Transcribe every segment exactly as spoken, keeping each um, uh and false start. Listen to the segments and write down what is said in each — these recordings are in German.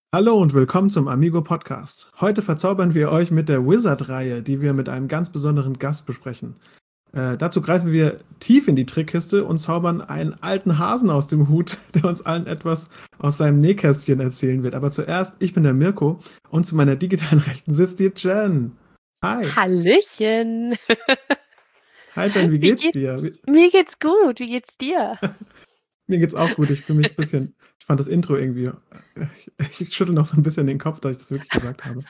Hallo und willkommen zum Amigo Podcast. Heute verzaubern wir euch mit der Wizard-Reihe, die wir mit einem ganz besonderen Gast besprechen. Äh, dazu greifen wir tief in die Trickkiste und zaubern einen alten Hasen aus dem Hut, der uns allen etwas aus seinem Nähkästchen erzählen wird. Aber zuerst, ich bin der Mirko und zu meiner digitalen Rechten sitzt die Jen. Hi. Hallöchen. Hi Jen, wie Wie geht's geht, dir? Wie, mir geht's gut. Wie geht's dir? mir geht's auch gut. Ich fühle mich ein bisschen, ich fand das Intro irgendwie, äh, ich, ich schüttel noch so ein bisschen den Kopf, dass ich das wirklich gesagt habe.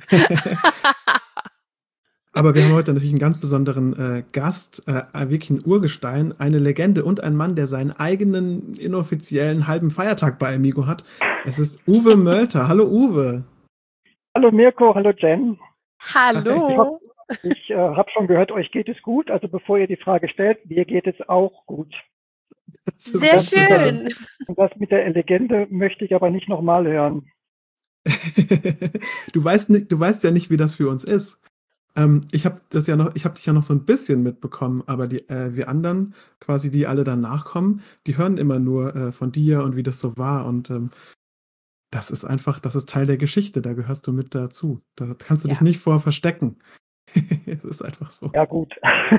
Aber wir haben heute natürlich einen ganz besonderen äh, Gast, äh, wirklich ein Urgestein, eine Legende und ein Mann, der seinen eigenen inoffiziellen halben Feiertag bei Amigo hat. Es ist Uwe Mölter. Hallo Uwe. Hallo Mirko, hallo Jen. Hallo. Ich äh, habe schon gehört, euch geht es gut. Also bevor ihr die Frage stellt, mir geht es auch gut. Sehr schön. Der, und das mit der Legende möchte ich aber nicht nochmal hören. du, weißt nicht, du weißt ja nicht, wie das für uns ist. Ähm, ich habe das ja noch, ich habe dich ja noch so ein bisschen mitbekommen, aber die, äh, wir anderen, quasi die alle danach kommen, die hören immer nur äh, von dir und wie das so war. Und ähm, das ist einfach, das ist Teil der Geschichte, da gehörst du mit dazu. Da kannst du Ja. dich nicht vor verstecken. Das ist einfach so. Ja, gut.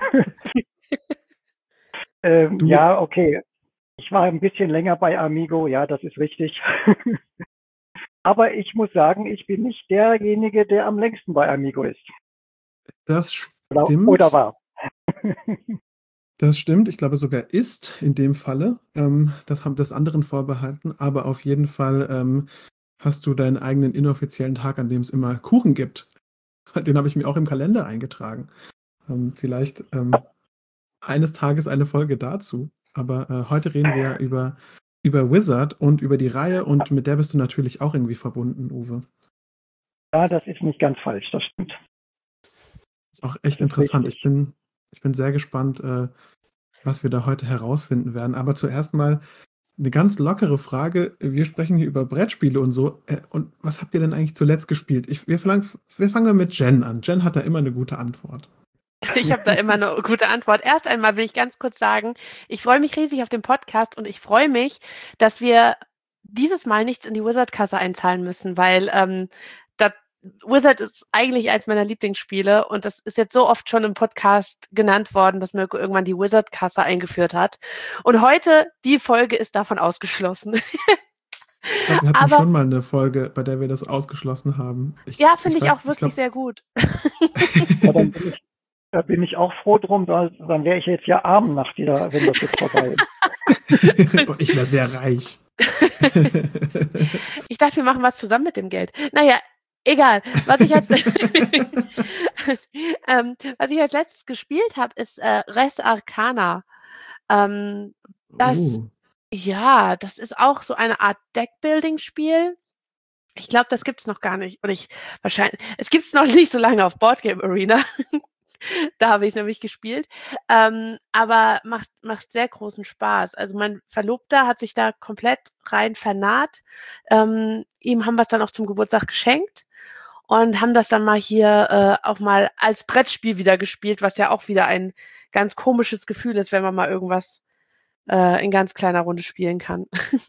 ähm, Du- ja, okay. Ich war ein bisschen länger bei Amigo, ja, das ist richtig. Aber ich muss sagen, ich bin nicht derjenige, der am längsten bei Amigo ist. Das Oder, stimmt. oder war. Das stimmt. Ich glaube sogar ist in dem Falle. Ähm, das haben das anderen vorbehalten. Aber auf jeden Fall ähm, hast du deinen eigenen inoffiziellen Tag, an dem es immer Kuchen gibt. Den habe ich mir auch im Kalender eingetragen. Ähm, vielleicht ähm, eines Tages eine Folge dazu. Aber äh, heute reden wir über, über Wizard und über die Reihe und mit der bist du natürlich auch irgendwie verbunden, Uwe. Ja, das ist nicht ganz falsch, das stimmt. Ist auch echt Das ist interessant. richtig. Ich bin, ich bin sehr gespannt, äh, was wir da heute herausfinden werden. Aber zuerst mal eine ganz lockere Frage. Wir sprechen hier über Brettspiele und so. Äh, und was habt ihr denn eigentlich zuletzt gespielt? Ich, wir, fangen, wir fangen mal mit Jen an. Jen hat da immer eine gute Antwort. Ich habe da immer eine gute Antwort. Erst einmal will ich ganz kurz sagen, ich freue mich riesig auf den Podcast und ich freue mich, dass wir dieses Mal nichts in die Wizard-Kasse einzahlen müssen, weil ähm, das Wizard ist eigentlich eins meiner Lieblingsspiele und das ist jetzt so oft schon im Podcast genannt worden, dass Mirko irgendwann die Wizard-Kasse eingeführt hat. Und heute, die Folge ist davon ausgeschlossen. Ich glaube, wir hatten Aber schon mal eine Folge, bei der wir das ausgeschlossen haben. Ich, ja, finde ich, weiß- auch wirklich glaub- sehr gut. Ja, dann bin ich, da bin ich auch froh drum, weil, dann wäre ich jetzt ja arm nach dieser, wenn das jetzt vorbei ist. Und ich wäre sehr reich. Ich dachte, wir machen was zusammen mit dem Geld. Naja, egal. Was ich als, ähm, was ich als letztes gespielt habe, ist äh, Res Arcana. Ähm, das, Oh. ja, das ist auch so eine Art Deckbuilding-Spiel. Ich glaube, das gibt es noch gar nicht. Und ich wahrscheinlich, es gibt es noch nicht so lange auf Boardgame Arena. Da habe ich nämlich gespielt. Ähm, aber macht, macht sehr großen Spaß. Also mein Verlobter hat sich da komplett rein vernarrt. Ähm, ihm haben wir es dann auch zum Geburtstag geschenkt und haben das dann mal hier äh, auch mal als Brettspiel wieder gespielt, was ja auch wieder ein ganz komisches Gefühl ist, wenn man mal irgendwas äh, in ganz kleiner Runde spielen kann.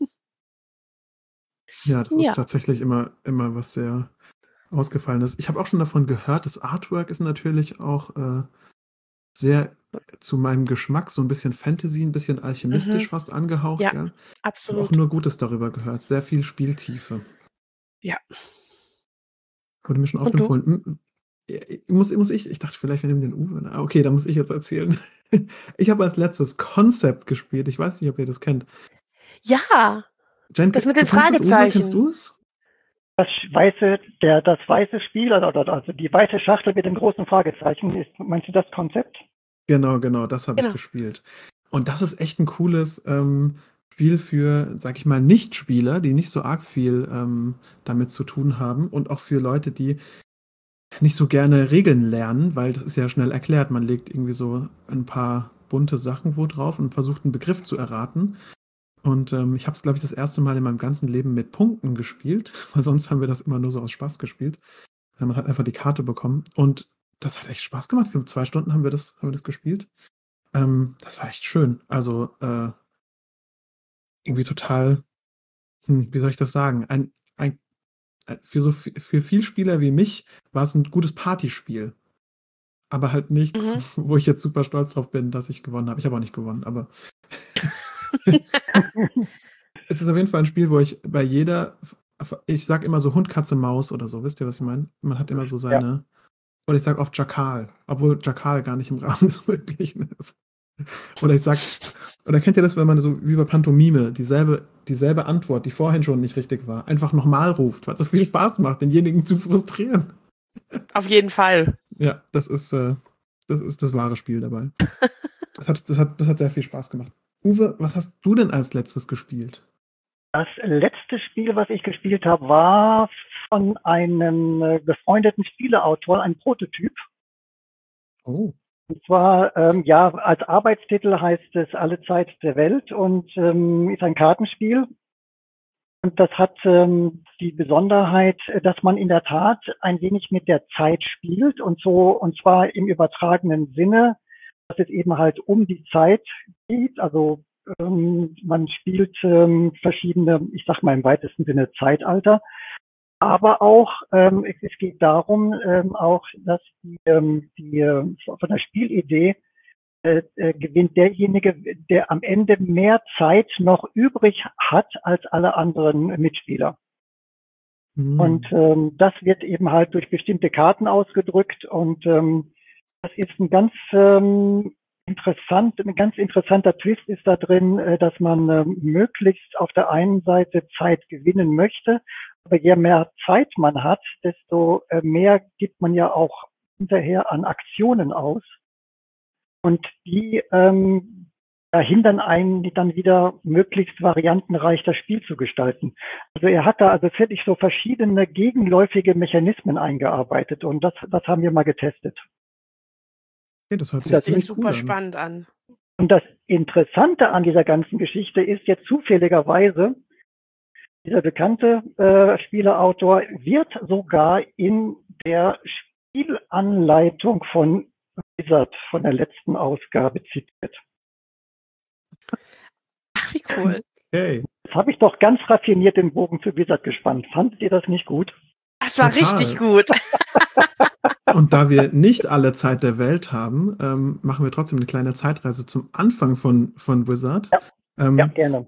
Ja, das Ja. ist tatsächlich immer, immer was sehr Ausgefallenes. Ich habe auch schon davon gehört, das Artwork ist natürlich auch äh, sehr zu meinem Geschmack, so ein bisschen Fantasy, ein bisschen alchemistisch Mhm. fast angehaucht. Ja, Gell? Ich habe auch absolut. nur Gutes darüber gehört. Sehr viel Spieltiefe. Ja. Wurde mir schon oft Und du? empfohlen. Hm, äh, Muss, muss ich? Ich dachte, vielleicht wir nehmen den Uwe. Ah, okay, da muss ich jetzt erzählen. Ich habe als letztes Concept gespielt. Ich weiß nicht, ob ihr das kennt. Ja, Jen, das mit du den kennst das, Uwe? Kennst Fragezeichen. du es? Das weiße, der, das weiße Spiel, also, also die weiße Schachtel mit dem großen Fragezeichen, ist, meinst du das Konzept? Genau, genau, das habe ich Genau. gespielt. Und das ist echt ein cooles ähm, Spiel für, sag ich mal, Nichtspieler, die nicht so arg viel ähm, damit zu tun haben und auch für Leute, die nicht so gerne Regeln lernen, weil das ist ja schnell erklärt. Man legt irgendwie so ein paar bunte Sachen wo drauf und versucht einen Begriff zu erraten. Und ähm, ich habe es, glaube ich, das erste Mal in meinem ganzen Leben mit Punkten gespielt, weil sonst haben wir das immer nur so aus Spaß gespielt. Äh, Man hat einfach die Karte bekommen und das hat echt Spaß gemacht. Für zwei Stunden haben wir das, haben wir das gespielt. Ähm, das war echt schön. Also äh, irgendwie total, hm, wie soll ich das sagen? Ein, ein äh, für so vi für Vielspieler wie mich war es ein gutes Partyspiel. Aber halt nichts, Mhm. wo ich jetzt super stolz drauf bin, dass ich gewonnen habe. Ich habe auch nicht gewonnen, aber es ist auf jeden Fall ein Spiel, wo ich bei jeder ich sage immer so Hund, Katze, Maus oder so. Wisst ihr, was ich meine? Man hat immer so Ja. seine oder ich sage oft Jakal, obwohl Jakal gar nicht im Rahmen des Möglichen ist. Oder ich sage oder kennt ihr das, wenn man so wie bei Pantomime dieselbe dieselbe Antwort, die vorhin schon nicht richtig war, einfach nochmal ruft, weil's so viel Spaß macht, denjenigen zu frustrieren? Auf jeden Fall. Ja, das ist, äh das ist das wahre Spiel dabei. Das hat das hat das hat sehr viel Spaß gemacht. Uwe, was hast du denn als Letztes gespielt? Das letzte Spiel, was ich gespielt habe, war von einem äh, befreundeten Spieleautor, ein Prototyp. Oh. Und zwar, ähm, ja, als Arbeitstitel heißt es Alle Zeit der Welt und ähm, ist ein Kartenspiel. Und das hat ähm, die Besonderheit, dass man in der Tat ein wenig mit der Zeit spielt und so, und zwar im übertragenen Sinne, dass es eben halt um die Zeit geht. Also ähm, man spielt ähm, verschiedene, ich sag mal im weitesten Sinne Zeitalter. Aber auch, ähm, es, es geht darum, ähm, auch, dass die, ähm, die äh, von der Spielidee äh, äh, gewinnt derjenige, der am Ende mehr Zeit noch übrig hat als alle anderen Mitspieler. Hm. Und ähm, das wird eben halt durch bestimmte Karten ausgedrückt und ähm, das ist ein ganz ähm, interessant, ein ganz interessanter Twist ist da drin, äh, dass man ähm, möglichst auf der einen Seite Zeit gewinnen möchte, aber je mehr Zeit man hat, desto äh, mehr gibt man ja auch hinterher an Aktionen aus. Und die ähm, hindern einen dann wieder möglichst variantenreich das Spiel zu gestalten. Also er hat da also wirklich so verschiedene gegenläufige Mechanismen eingearbeitet und das, das haben wir mal getestet. Okay, das hört Und sich das Sieht ziemlich ist cool super an. spannend an. Und das Interessante an dieser ganzen Geschichte ist jetzt zufälligerweise, dieser bekannte äh, Spieleautor wird sogar in der Spielanleitung von Wizard von der letzten Ausgabe zitiert. Ach, wie cool. Okay. Jetzt habe ich doch ganz raffiniert den Bogen zu Wizard gespannt. Fandet ihr das nicht gut? Das war Total. richtig gut. Und da wir nicht alle Zeit der Welt haben, ähm, machen wir trotzdem eine kleine Zeitreise zum Anfang von, von Wizard. Ja. Ähm, Ja, gerne.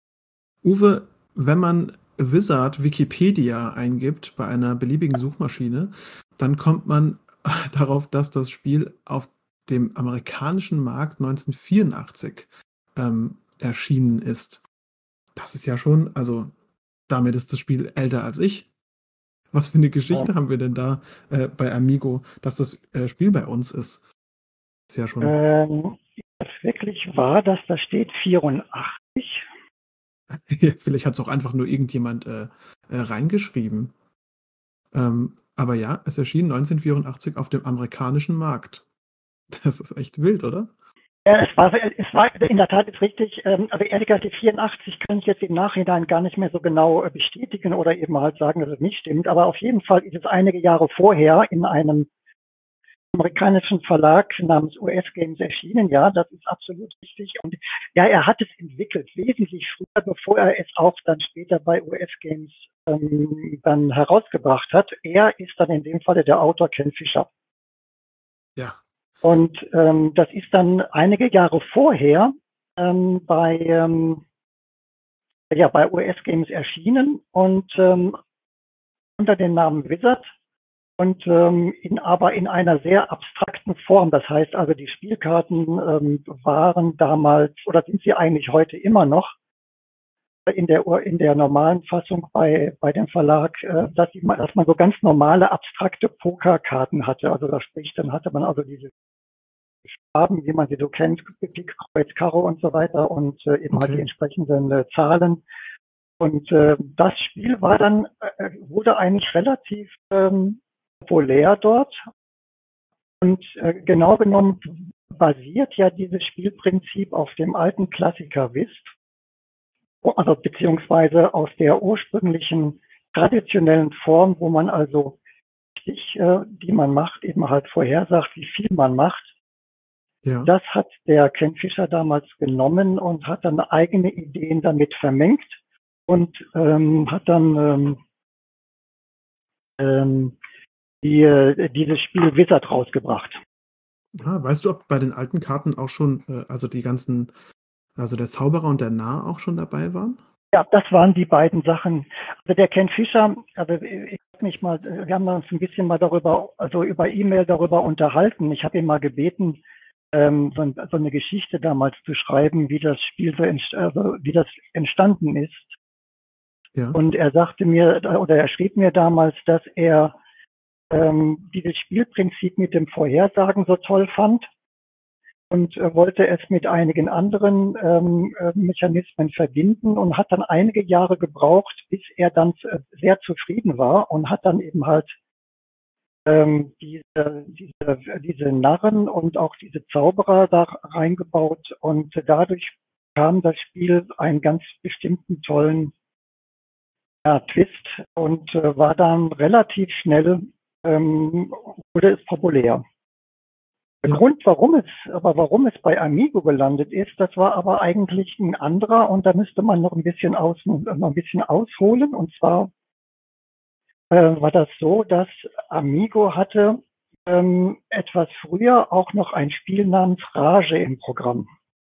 Uwe, wenn man Wizard Wikipedia eingibt bei einer beliebigen Suchmaschine, dann kommt man darauf, dass das Spiel auf dem amerikanischen Markt neunzehnhundertvierundachtzig ähm, erschienen ist. Das ist ja schon, also damit ist das Spiel älter als ich. Was für eine Geschichte Ähm, haben wir denn da äh, bei Amigo, dass das äh, Spiel bei uns ist? Ist ja schon. ähm, das wirklich war, dass da steht vierundachtzig. Ja, vielleicht hat es auch einfach nur irgendjemand äh, äh, reingeschrieben. Ähm, aber ja, es erschien neunzehnhundertvierundachtzig auf dem amerikanischen Markt. Das ist echt wild, oder? Ja, es war, es war in der Tat ist richtig, ähm, aber ehrlich gesagt, die vierundachtzig kann ich jetzt im Nachhinein gar nicht mehr so genau äh, bestätigen oder eben halt sagen, dass es nicht stimmt. Aber auf jeden Fall ist es einige Jahre vorher in einem amerikanischen Verlag namens U S Games erschienen. Ja, das ist absolut richtig. Und ja, er hat es entwickelt, wesentlich früher, bevor er es auch dann später bei U S Games ähm, dann herausgebracht hat. Er ist dann in dem Falle der Autor Ken Fisher. Ja. Und ähm, das ist dann einige Jahre vorher ähm, bei, ähm, ja, bei U S Games erschienen und ähm, unter dem Namen Wizard und ähm, in, aber in einer sehr abstrakten Form. Das heißt also, die Spielkarten ähm, waren damals oder sind sie eigentlich heute immer noch in der in der normalen Fassung bei bei dem Verlag, äh, dass, die, dass man so ganz normale abstrakte Pokerkarten hatte. Also da sprich, dann hatte man also diese Farben, wie man sie so kennt, Pik, Kreuz, Karo und so weiter und äh, eben halt die Okay. entsprechenden äh, Zahlen. Und äh, das Spiel war dann, äh, wurde eigentlich relativ ähm, populär dort. Und äh, genau genommen basiert ja dieses Spielprinzip auf dem alten Klassiker Whist, also beziehungsweise aus der ursprünglichen traditionellen Form, wo man also sich, äh, die man macht, eben halt vorhersagt, wie viel man macht. Ja. Das hat der Ken Fisher damals genommen und hat dann eigene Ideen damit vermengt und ähm, hat dann ähm, ähm, die, äh, dieses Spiel Wizard rausgebracht. Ah, weißt du, ob bei den alten Karten auch schon, äh, also die ganzen, also der Zauberer und der Narr auch schon dabei waren? Ja, das waren die beiden Sachen. Also der Ken Fischer, also ich hab mich mal, wir haben uns ein bisschen mal darüber, also über E-Mail darüber unterhalten. Ich habe ihn mal gebeten, ähm, so, ein, so eine Geschichte damals zu schreiben, wie das Spiel so entst also wie das entstanden ist. Ja. Und er sagte mir, oder er schrieb mir damals, dass er ähm, dieses Spielprinzip mit dem Vorhersagen so toll fand und äh, wollte es mit einigen anderen ähm, äh, Mechanismen verbinden und hat dann einige Jahre gebraucht, bis er dann äh, sehr zufrieden war und hat dann eben halt ähm, diese, diese, diese Narren und auch diese Zauberer da reingebaut und dadurch kam das Spiel einen ganz bestimmten tollen ja, Twist und äh, war dann relativ schnell, ähm, wurde es populär. Der Ja. Grund, warum es, aber warum es bei Amigo gelandet ist, das war aber eigentlich ein anderer und da müsste man noch ein bisschen aus, noch ein bisschen ausholen. Und zwar äh, war das so, dass Amigo hatte ähm, etwas früher auch noch ein Spiel namens Rage im Programm.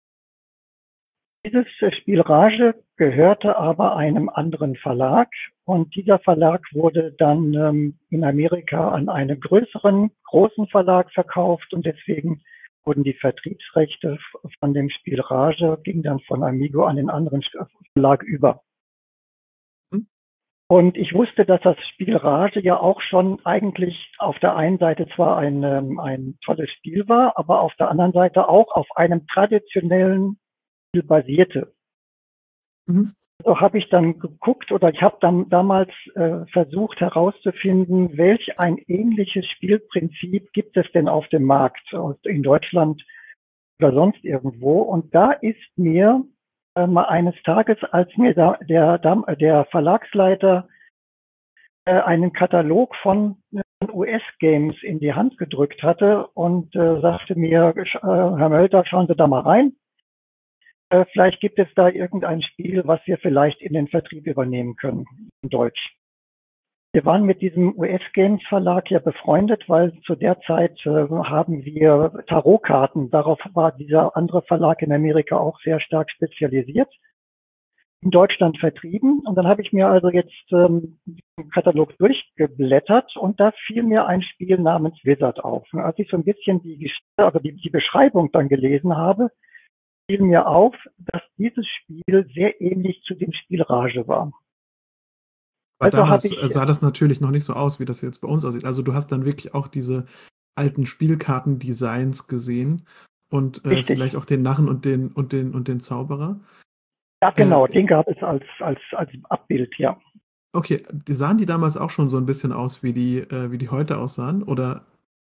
Dieses Spiel Rage gehörte aber einem anderen Verlag und dieser Verlag wurde dann ähm, in Amerika an einen größeren, großen Verlag verkauft und deswegen wurden die Vertriebsrechte von dem Spiel Rage, ging dann von Amigo an den anderen Verlag über. Hm. Und ich wusste, dass das Spiel Rage ja auch schon eigentlich auf der einen Seite zwar ein, ähm, ein tolles Spiel war, aber auf der anderen Seite auch auf einem traditionellen Spiel basierte. Mhm. So habe ich dann geguckt oder ich habe dann damals äh, versucht herauszufinden, welch ein ähnliches Spielprinzip gibt es denn auf dem Markt in Deutschland oder sonst irgendwo. Und da ist mir äh, mal eines Tages, als mir da, der, der Verlagsleiter äh, einen Katalog von U S-Games in die Hand gedrückt hatte und äh, sagte mir, äh, Herr Mölter, schauen Sie da mal rein. Vielleicht gibt es da irgendein Spiel, was wir vielleicht in den Vertrieb übernehmen können, in Deutsch. Wir waren mit diesem U S-Games-Verlag ja befreundet, weil zu der Zeit äh, haben wir Tarotkarten, darauf war dieser andere Verlag in Amerika auch sehr stark spezialisiert, in Deutschland vertrieben. Und dann habe ich mir also jetzt ähm, den Katalog durchgeblättert und da fiel mir ein Spiel namens Wizard auf. Und als ich so ein bisschen die Geschichte, also die, die Beschreibung dann gelesen habe, fiel mir auf, dass dieses Spiel sehr ähnlich zu dem Spiel Rage war. Aber Also damals habe ich, sah das natürlich noch nicht so aus, wie das jetzt bei uns aussieht. Also du hast dann wirklich auch diese alten Spielkarten-Designs gesehen und äh, vielleicht auch den Narren und den und den und den Zauberer. Ja, genau, äh, den gab es als, als, als Abbild, ja. Okay, die sahen die damals auch schon so ein bisschen aus, wie die, äh, wie die heute aussahen, oder?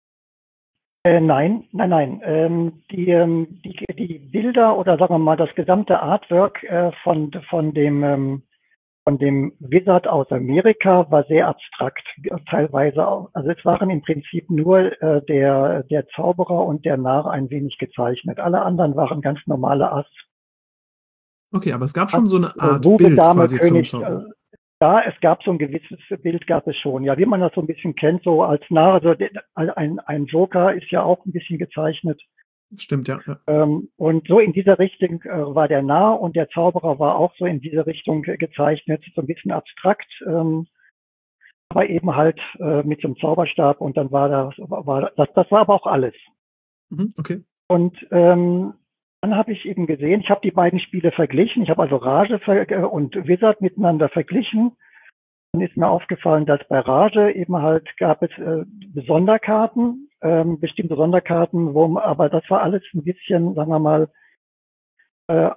Äh, nein, nein, nein. Ähm, die, ähm, die, die Bilder oder sagen wir mal das gesamte Artwork äh, von, von dem ähm, von dem Wizard aus Amerika war sehr abstrakt, teilweise auch. Also es waren im Prinzip nur äh, der, der Zauberer und der Narr ein wenig gezeichnet. Alle anderen waren ganz normale Ass. Okay, aber es gab schon so eine Äh, Art Bube, Bild Dame, quasi zum König. Zauber. Äh, ja, es gab so ein gewisses Bild, gab es schon. Ja, wie man das so ein bisschen kennt, so als Narr. Also der, ein, ein Joker ist ja auch ein bisschen gezeichnet. Stimmt, ja. ja. Ähm, und so in dieser Richtung äh, war der Narr und der Zauberer war auch so in diese Richtung gezeichnet, so ein bisschen abstrakt, ähm, aber eben halt äh, mit so einem Zauberstab und dann war das, war das, das war aber auch alles. Mhm, okay. Und ähm, dann habe ich eben gesehen, ich habe die beiden Spiele verglichen, ich habe also Rage ver und Wizard miteinander verglichen. Dann ist mir aufgefallen, dass bei Rage eben halt gab es äh, Sonderkarten, ähm, bestimmte Sonderkarten, wo, aber das war alles ein bisschen, sagen wir mal, äh,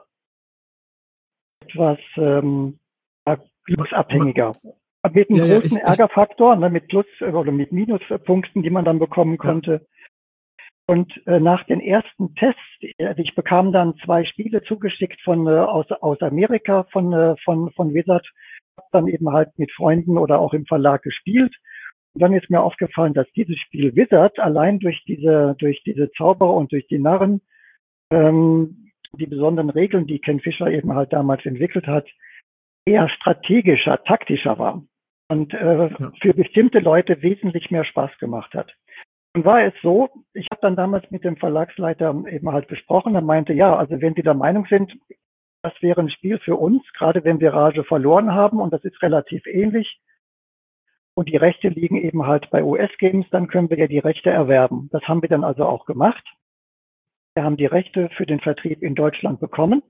etwas ähm, glücksabhängiger. Mit einem Ja, ja, großen ich, ich, Ärgerfaktor, ne, mit Plus- oder mit Minuspunkten, die man dann bekommen konnte. Ja. Und äh, nach den ersten Tests, äh, ich bekam dann zwei Spiele zugeschickt von äh, aus, aus Amerika von, äh, von, von Wizard, dann eben halt mit Freunden oder auch im Verlag gespielt. Und dann ist mir aufgefallen, dass dieses Spiel Wizard allein durch diese, durch diese Zauberer und durch die Narren, ähm, die besonderen Regeln, die Ken Fischer eben halt damals entwickelt hat, eher strategischer, taktischer war. und äh, Ja. für bestimmte Leute wesentlich mehr Spaß gemacht hat. Und war es so, ich habe dann damals mit dem Verlagsleiter eben halt besprochen, er meinte, ja, also wenn Sie der Meinung sind, das wäre ein Spiel für uns, gerade wenn wir Rage verloren haben, und das ist relativ ähnlich, und die Rechte liegen eben halt bei U S-Games, dann können wir ja die Rechte erwerben. Das haben wir dann also auch gemacht. Wir haben die Rechte für den Vertrieb in Deutschland bekommen.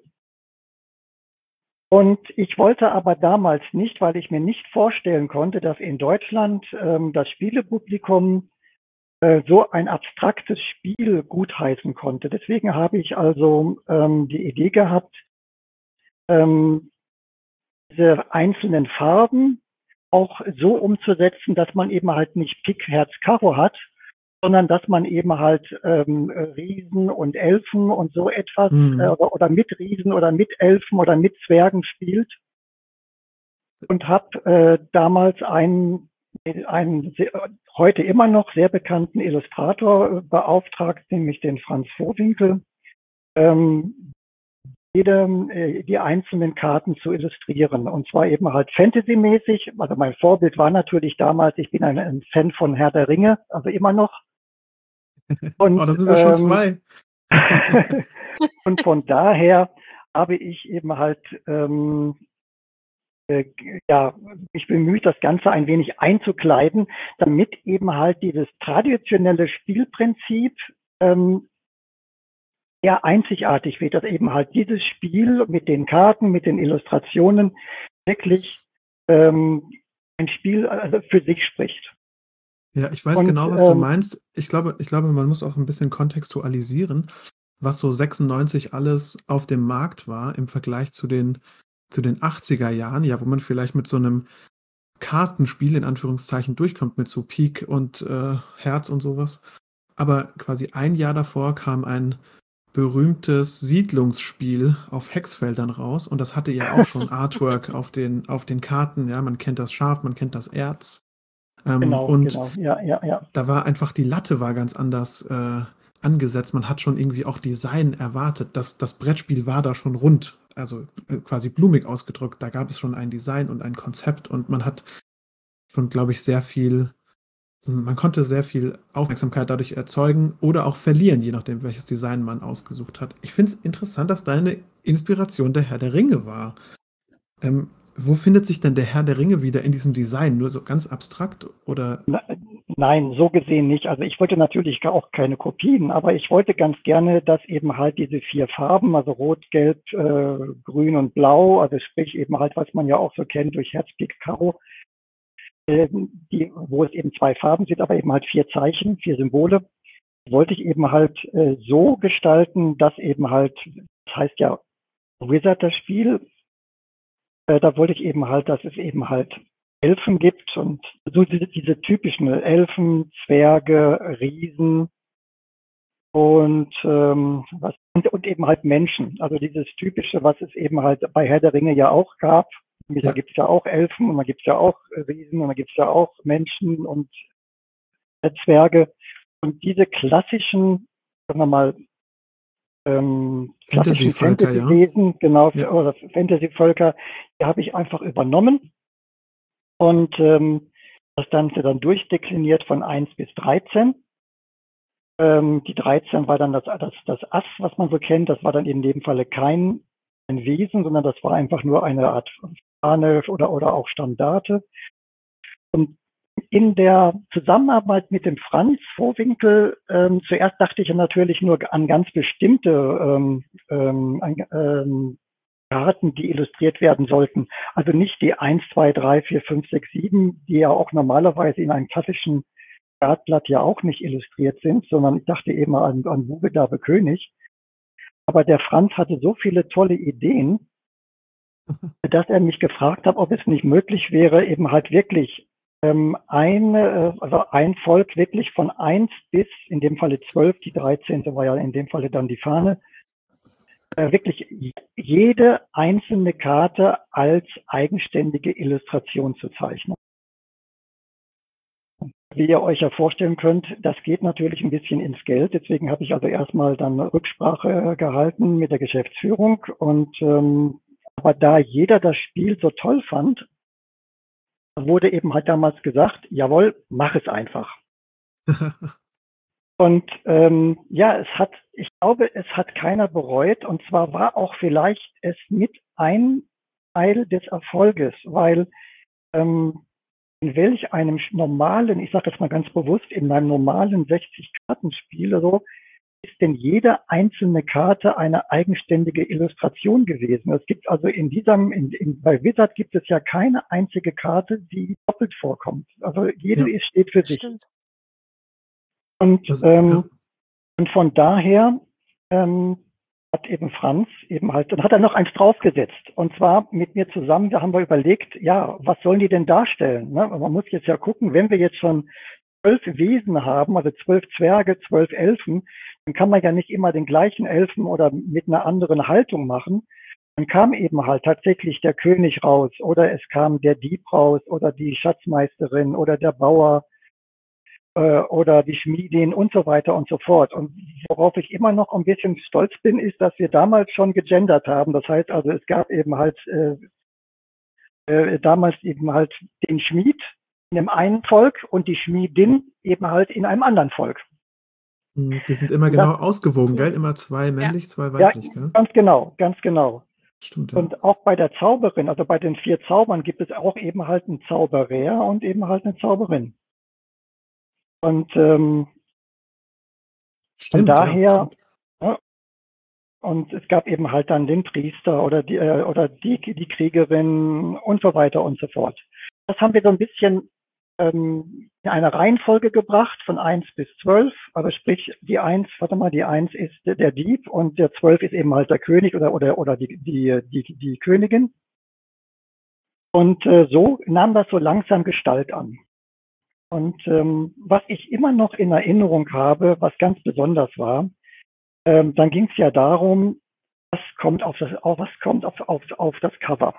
Und ich wollte aber damals nicht, weil ich mir nicht vorstellen konnte, dass in Deutschland ähm, das Spielepublikum äh, so ein abstraktes Spiel gutheißen konnte. Deswegen habe ich also ähm, die Idee gehabt, ähm, diese einzelnen Farben auch so umzusetzen, dass man eben halt nicht Pik, Herz, Karo hat, sondern dass man eben halt ähm, Riesen und Elfen und so etwas Mhm. äh, oder mit Riesen oder mit Elfen oder mit Zwergen spielt. Und habe äh, damals einen, einen sehr, heute immer noch sehr bekannten Illustrator äh, beauftragt, nämlich den Franz Vohwinkel, ähm, jede, äh, die einzelnen Karten zu illustrieren. Und zwar eben halt Fantasy-mäßig. Also mein Vorbild war natürlich damals, ich bin ein, ein Fan von Herr der Ringe, also immer noch. Und, oh, da sind wir schon ähm, zwei. und von daher habe ich eben halt ähm, äh, ja, mich bemüht, das Ganze ein wenig einzukleiden, damit eben halt dieses traditionelle Spielprinzip ähm, eher einzigartig wird, dass eben halt dieses Spiel mit den Karten, mit den Illustrationen wirklich ähm, ein Spiel also für sich spricht. Ja, ich weiß Und, genau, was du ähm, meinst. Ich glaube, ich glaube, man muss auch ein bisschen kontextualisieren, was so sechsundneunzig alles auf dem Markt war im Vergleich zu den, zu den achtziger Jahren, ja, wo man vielleicht mit so einem Kartenspiel in Anführungszeichen durchkommt, mit so Pik und äh, Herz und sowas. Aber quasi ein Jahr davor kam ein berühmtes Siedlungsspiel auf Hexfeldern raus und das hatte ja auch schon Artwork auf den, auf den Karten. Ja, man kennt das Schaf, man kennt das Erz. Ähm, genau, und genau, ja, ja, ja. da war einfach die Latte war ganz anders äh, angesetzt. Man hat schon irgendwie auch Design erwartet. Das, das Brettspiel war da schon rund, also äh, quasi blumig ausgedrückt. Da gab es schon ein Design und ein Konzept und man hat schon, glaube ich, sehr viel, man konnte sehr viel Aufmerksamkeit dadurch erzeugen oder auch verlieren, je nachdem, welches Design man ausgesucht hat. Ich finde es interessant, dass deine Inspiration der Herr der Ringe war. Ähm, wo findet sich denn der Herr der Ringe wieder in diesem Design? Nur so ganz abstrakt oder? Na, nein, so gesehen nicht. Also ich wollte natürlich auch keine Kopien, aber ich wollte ganz gerne, dass eben halt diese vier Farben, also Rot, Gelb, äh, Grün und Blau, also sprich eben halt, was man ja auch so kennt durch Herz, Pik, Karo, äh, die, wo es eben zwei Farben sind, aber eben halt vier Zeichen, vier Symbole, wollte ich eben halt äh, so gestalten, dass eben halt, das heißt ja Wizard das Spiel, äh, da wollte ich eben halt, dass es eben halt Elfen gibt und so diese, diese typischen Elfen, Zwerge, Riesen und, ähm, was, und, und eben halt Menschen. Also dieses typische, was es eben halt bei Herr der Ringe ja auch gab. Da Ja. gibt es ja auch Elfen und da gibt es ja auch Riesen und da gibt es ja auch Menschen und äh, Zwerge. Und diese klassischen, sagen wir mal, ähm, klassischen Fantasy-Völker, ja. Fantasy-Wesen, genau, Ja. oder Fantasy-Völker, die habe ich einfach übernommen und ähm, das Ganze dann durchdekliniert von eins bis dreizehn. Ähm, die dreizehn war dann das, das, das Ass, was man so kennt. Das war dann in dem Falle kein ein Wesen, sondern das war einfach nur eine Art Fahne oder, oder auch Standarte. Und in der Zusammenarbeit mit dem Franz Vohwinkel, ähm, zuerst dachte ich natürlich nur an ganz bestimmte ähm, ähm, ähm, Karten, die illustriert werden sollten. Also nicht die eins, zwei, drei, vier, fünf, sechs, sieben, die ja auch normalerweise in einem klassischen Startblatt ja auch nicht illustriert sind, sondern ich dachte eben an, an Bube, Dabe, König. Aber der Franz hatte so viele tolle Ideen, dass er mich gefragt hat, ob es nicht möglich wäre, eben halt wirklich ähm, eine, also ein Volk wirklich von eins bis, in dem Falle zwölf, die dreizehnte war ja in dem Falle dann die Fahne, äh, wirklich jede einzelne Karte als eigenständige Illustration zu zeichnen. Wie ihr euch ja vorstellen könnt, das geht natürlich ein bisschen ins Geld. Deswegen habe ich also erstmal dann Rücksprache gehalten mit der Geschäftsführung. Und ähm, aber da jeder das Spiel so toll fand, wurde eben halt damals gesagt, jawohl, mach es einfach. Und ähm, ja, es hat, ich glaube, es hat keiner bereut. Und zwar war auch vielleicht es mit ein Teil des Erfolges, weil ähm, in welch einem normalen, ich sage das mal ganz bewusst, in einem normalen sechzig-Karten-Spiel oder so, ist denn jede einzelne Karte eine eigenständige Illustration gewesen. Es gibt also in diesem, in, in, bei Wizard gibt es ja keine einzige Karte, die doppelt vorkommt. Also jede Ja. ist, steht für sich. Stimmt. Und, Das, ähm, ja. und von daher ähm, hat eben Franz eben halt, dann hat er noch eins draufgesetzt. Und zwar mit mir zusammen, da haben wir überlegt, ja, was sollen die denn darstellen? Ne? Man muss jetzt ja gucken, wenn wir jetzt schon zwölf Wesen haben, also zwölf Zwerge, zwölf Elfen, dann kann man ja nicht immer den gleichen Elfen oder mit einer anderen Haltung machen. Dann kam eben halt tatsächlich der König raus oder es kam der Dieb raus oder die Schatzmeisterin oder der Bauer äh, oder die Schmiedin und so weiter und so fort. Und worauf ich immer noch ein bisschen stolz bin, ist, dass wir damals schon gegendert haben. Das heißt also, es gab eben halt äh, äh, damals eben halt den Schmied in einem einen Volk und die Schmiedin eben halt in einem anderen Volk. Hm, Die sind immer Und genau das, ausgewogen, gell? Mhm. Immer zwei männlich, zwei ja, weiblich, gell? ganz genau, ganz genau. Stimmt, ja. Und auch bei der Zauberin, also bei den vier Zaubern gibt es auch eben halt einen Zauberer und eben halt eine Zauberin. Und ähm, von Stimmt, ja. daher, Stimmt. ja, und es gab eben halt dann den Priester oder die äh, oder die, die Kriegerin und so weiter und so fort. Das haben wir so ein bisschen ähm, in eine Reihenfolge gebracht von eins bis zwölf. Also sprich, die eins, warte mal, die eins ist der, der Dieb und der zwölf ist eben halt der König oder oder oder die die die, die Königin. Und äh, so nahm das so langsam Gestalt an. Und ähm, was ich immer noch in Erinnerung habe, was ganz besonders war, ähm, dann ging es ja darum, was kommt auf das, auf, was kommt auf, auf, auf das Cover.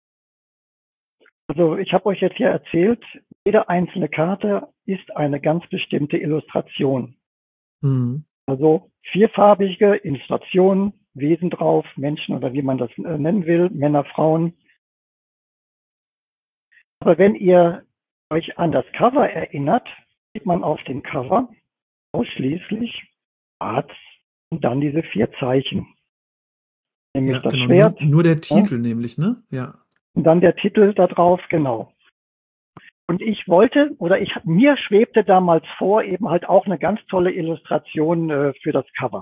Also ich habe euch jetzt hier erzählt, jede einzelne Karte ist eine ganz bestimmte Illustration. Mhm. Also vierfarbige Illustrationen, Wesen drauf, Menschen oder wie man das äh, nennen will, Männer, Frauen. Aber wenn ihr euch an das Cover erinnert, sieht man auf dem Cover ausschließlich schwarz und dann diese vier Zeichen. Nämlich Ja, das genau. Nur, Schwert, nur der ja, Titel nämlich, ne? Ja. und dann der Titel da drauf, genau. Und ich wollte, oder ich, mir schwebte damals vor, eben halt auch eine ganz tolle Illustration äh, für das Cover.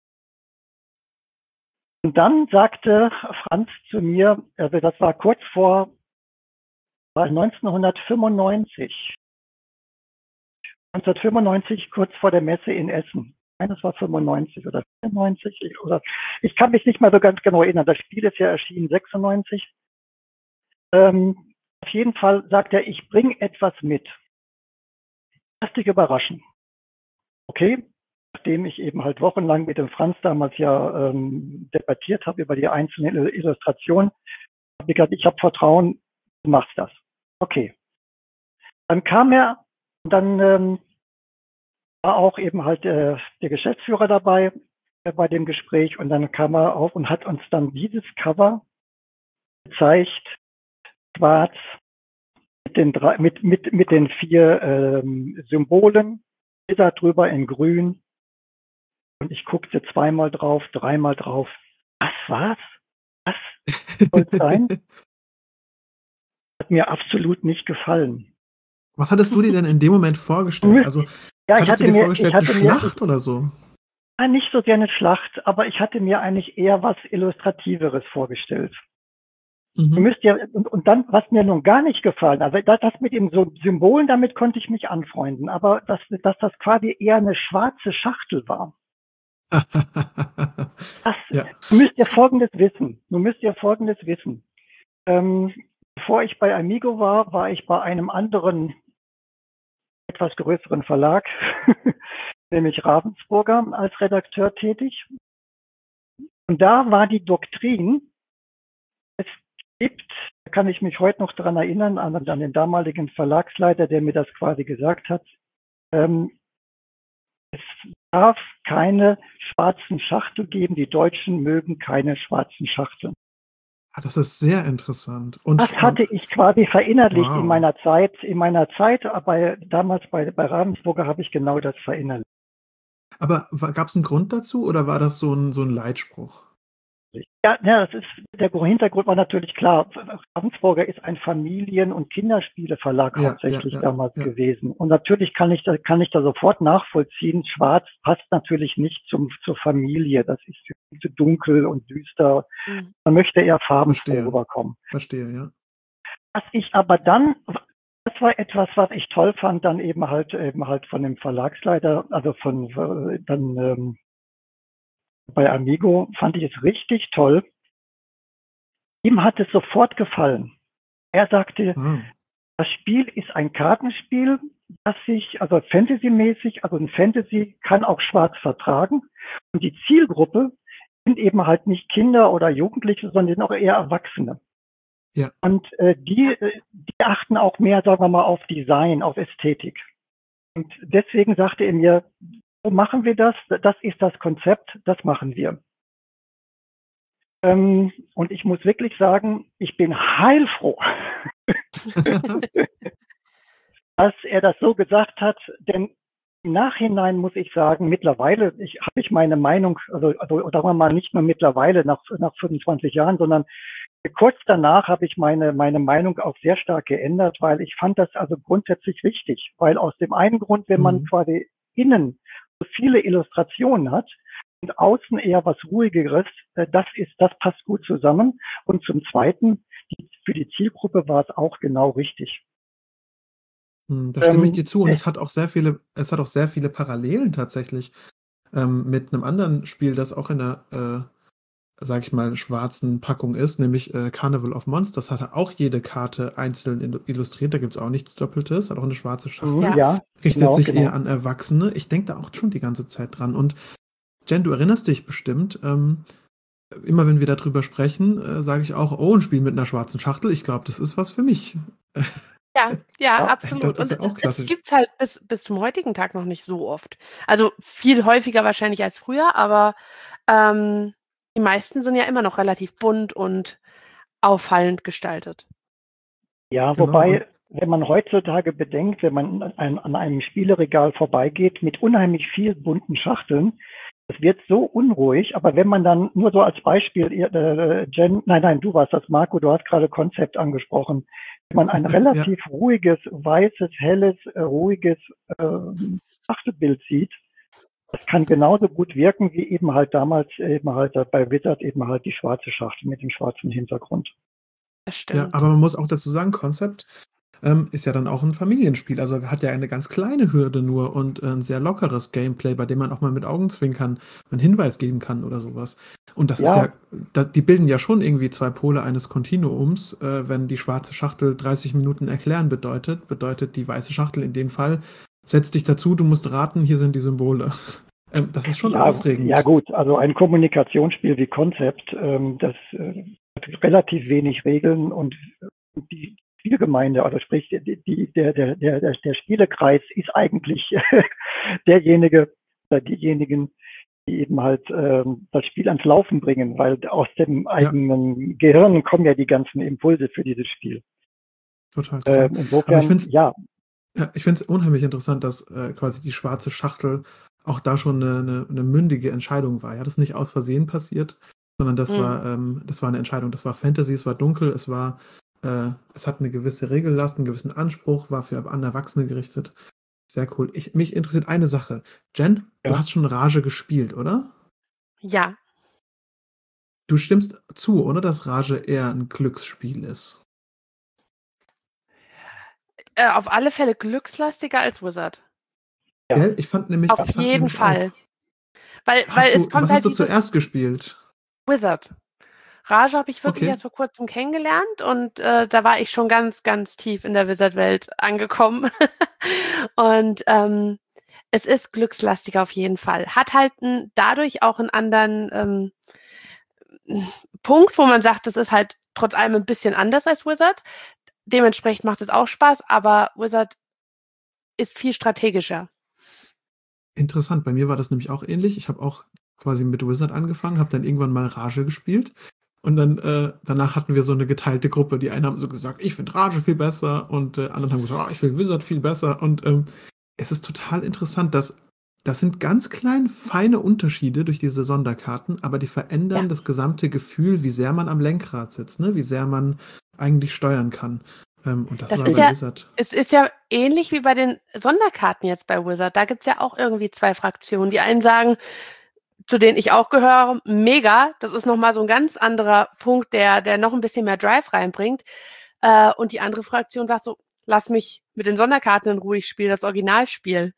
Und dann sagte Franz zu mir, also das war kurz vor, war neunzehnhundertfünfundneunzig. neunzehnhundertfünfundneunzig, kurz vor der Messe in Essen. Nein, das war fünfundneunzig oder vierundneunzig. Ich, oder, ich kann mich nicht mehr so ganz genau erinnern. Das Spiel ist ja erschienen sechsundneunzig. Ähm, auf jeden Fall sagt er, ich bringe etwas mit. Lass dich überraschen. Okay, nachdem ich eben halt wochenlang mit dem Franz damals ja ähm, debattiert habe über die einzelnen Illustrationen, habe ich gesagt, ich habe Vertrauen, du machst das. Okay. Dann kam er und dann ähm, war auch eben halt äh, der Geschäftsführer dabei äh, bei dem Gespräch und dann kam er auf und hat uns dann dieses Cover gezeigt, schwarz, mit den drei, mit, mit, mit den vier ähm, Symbolen, da drüber in grün. Und ich guckte zweimal drauf, dreimal drauf. Was war's? Was soll es sein? Hat mir absolut nicht gefallen. Was hattest du dir denn in dem Moment vorgestellt? Also, Ja, ich hattest hatte du dir mir, vorgestellt, ich eine hatte mir, Schlacht ich, oder so? war nicht so sehr eine Schlacht, aber ich hatte mir eigentlich eher was Illustrativeres vorgestellt. Du Mhm. müsst ja, und, und dann, was mir nun gar nicht gefallen, also das, das mit den so Symbolen, damit konnte ich mich anfreunden, aber dass, dass das quasi eher eine schwarze Schachtel war. Das, Ja. du müsst ja Folgendes wissen. Du müsst ja Folgendes wissen. Ähm, bevor ich bei Amigo war, war ich bei einem anderen, etwas größeren Verlag, nämlich Ravensburger, als Redakteur tätig. Und da war die Doktrin, es gibt, da kann ich mich heute noch daran erinnern, an, an den damaligen Verlagsleiter, der mir das quasi gesagt hat, ähm, es darf keine schwarzen Schachtel geben, die Deutschen mögen keine schwarzen Schachteln. Ah, das ist sehr interessant. Und Das ähm, hatte ich quasi verinnerlicht in wow. meiner Zeit. In meiner Zeit, aber damals bei, bei Ravensburger habe ich genau das verinnerlicht. Aber gab es einen Grund dazu oder war das so ein, so ein Leitspruch? Ja, ja, das ist, der Hintergrund war natürlich klar. Ravensburger ist ein Familien- und Kinderspieleverlag Ja, ja, hauptsächlich ja, damals ja. gewesen. Und natürlich kann ich da, kann ich da sofort nachvollziehen. Schwarz passt natürlich nicht zum, zur Familie. Das ist zu dunkel und düster. Mhm. Man möchte eher farbenfroh Verstehe. rüberkommen. Verstehe, ja. Was ich aber dann, das war etwas, was ich toll fand, dann eben halt, eben halt von dem Verlagsleiter, also von, äh, dann, ähm, bei Amigo fand ich es richtig toll. Ihm hat es sofort gefallen. Er sagte, Ah, das Spiel ist ein Kartenspiel, das sich, also Fantasy-mäßig, also ein Fantasy kann auch schwarz vertragen. Und die Zielgruppe sind eben halt nicht Kinder oder Jugendliche, sondern sind auch eher Erwachsene. ja. Und äh, die, äh, die achten auch mehr, sagen wir mal, auf Design, auf Ästhetik. Und deswegen sagte er mir, so machen wir das, das ist das Konzept, das machen wir. Ähm, und ich muss wirklich sagen, ich bin heilfroh, dass er das so gesagt hat, denn im Nachhinein muss ich sagen, mittlerweile ich, habe ich meine Meinung, also, also sagen wir mal nicht nur mittlerweile nach, nach fünfundzwanzig Jahren, sondern kurz danach habe ich meine, meine Meinung auch sehr stark geändert, weil ich fand das also grundsätzlich wichtig, weil aus dem einen Grund, wenn man Mhm. quasi innen so viele Illustrationen hat und außen eher was Ruhigeres, äh, das ist, das passt gut zusammen. Und zum Zweiten, die, für die Zielgruppe war es auch genau richtig. Hm, Da stimme ich dir Ähm, zu und äh, es hat auch sehr viele, es hat auch sehr viele Parallelen tatsächlich ähm, mit einem anderen Spiel, das auch in der, äh, sag ich mal, schwarzen Packung ist, nämlich äh, Carnival of Monsters. Das hatte auch jede Karte einzeln in- illustriert, da gibt es auch nichts Doppeltes, hat auch eine schwarze Schachtel, Ja. ja, richtet genau, sich genau. eher an Erwachsene. Ich denke da auch schon die ganze Zeit dran. Und Jen, du erinnerst dich bestimmt, ähm, immer wenn wir darüber sprechen, äh, sage ich auch, oh, ein Spiel mit einer schwarzen Schachtel, ich glaube, das ist was für mich. Ja, ja, Ja, Das absolut. ist Und ja auch es klassisch. gibt's halt bis bis zum heutigen Tag noch nicht so oft. Also, viel häufiger wahrscheinlich als früher, aber, ähm, die meisten sind ja immer noch relativ bunt und auffallend gestaltet. ja, Genau. Und wobei, wenn man heutzutage bedenkt, wenn man an, an einem Spieleregal vorbeigeht mit unheimlich viel bunten Schachteln, es wird so unruhig, aber wenn man dann nur so als Beispiel, ihr, äh, Jen, nein, nein, du warst das, Marco, du hast gerade Konzept angesprochen. Wenn man ein ja, relativ ruhiges, weißes, helles, äh, ruhiges äh, Schachtelbild sieht, das kann genauso gut wirken wie eben halt damals eben halt bei Wizard eben halt die schwarze Schachtel mit dem schwarzen Hintergrund. Das ja, stimmt. aber man muss auch dazu sagen, Concept ähm, ist ja dann auch ein Familienspiel. Also hat ja eine ganz kleine Hürde nur und äh, ein sehr lockeres Gameplay, bei dem man auch mal mit Augenzwinkern einen Hinweis geben kann oder sowas. Und das ist Ja, ja, da, die bilden ja schon irgendwie zwei Pole eines Kontinuums. Äh, wenn die schwarze Schachtel dreißig Minuten erklären bedeutet, bedeutet die weiße Schachtel in dem Fall, setz dich dazu, du musst raten, hier sind die Symbole. Ähm, das ist schon ja, ja aufregend. gut, also ein Kommunikationsspiel wie Konzept, ähm, das äh, hat relativ wenig Regeln und die Spielgemeinde, also sprich die, die, der, der, der, der Spielekreis ist eigentlich derjenige oder diejenigen, die eben halt ähm, das Spiel ans Laufen bringen, weil aus dem Ja, eigenen Gehirn kommen ja die ganzen Impulse für dieses Spiel. total, total. Ähm, Aber ich insofern, finde es ja, Ja, ich finde es unheimlich interessant, dass äh, quasi die schwarze Schachtel auch da schon eine, eine, eine mündige Entscheidung war. Ja, das ist nicht aus Versehen passiert, sondern das Mhm. war, ähm, das war eine Entscheidung. Das war Fantasy, es war dunkel, es war, äh, es hat eine gewisse Regellast, einen gewissen Anspruch, war für an Erwachsene gerichtet. Sehr cool. Ich, mich interessiert eine Sache. Jen, du ja, hast schon Rage gespielt, oder? Ja. Du stimmst zu, oder? Dass Rage eher ein Glücksspiel ist. Äh, auf alle Fälle glückslastiger als Wizard. ja. Gell? Ich fand nämlich, Auf ich fand jeden nämlich Fall. auch. Weil weil Hast es du, kommt was hast halt du dieses zuerst gespielt? Wizard. Rage habe ich wirklich Okay. erst vor Kurzem kennengelernt und, äh, da war ich schon ganz, ganz tief in der Wizard-Welt angekommen. Und, ähm, es ist glückslastiger auf jeden Fall. Hat halt 'n dadurch auch 'n anderen, ähm, Punkt, wo man sagt, das ist halt trotz allem 'n bisschen anders als Wizard. Dementsprechend macht es auch Spaß, aber Wizard ist viel strategischer. Interessant, bei mir war das nämlich auch ähnlich. Ich habe auch quasi mit Wizard angefangen, habe dann irgendwann mal Rage gespielt Und dann äh, danach hatten wir so eine geteilte Gruppe. Die einen haben so gesagt, ich finde Rage viel besser und äh, anderen haben gesagt, oh, ich finde Wizard viel besser. Und ähm, es ist total interessant, dass das sind ganz kleine, feine Unterschiede durch diese Sonderkarten, aber die verändern Ja. das gesamte Gefühl, wie sehr man am Lenkrad sitzt, ne? Wie sehr man eigentlich steuern kann. Ähm, und das, Das war ist bei ja, Wizard. es ist ja ähnlich wie bei den Sonderkarten jetzt bei Wizard. Da gibt es ja auch irgendwie zwei Fraktionen. Die einen sagen, zu denen ich auch gehöre, mega, das ist nochmal so ein ganz anderer Punkt, der, der noch ein bisschen mehr Drive reinbringt. Äh, und die andere Fraktion sagt so, lass mich mit den Sonderkarten in Ruhe, ich spiele das Originalspiel.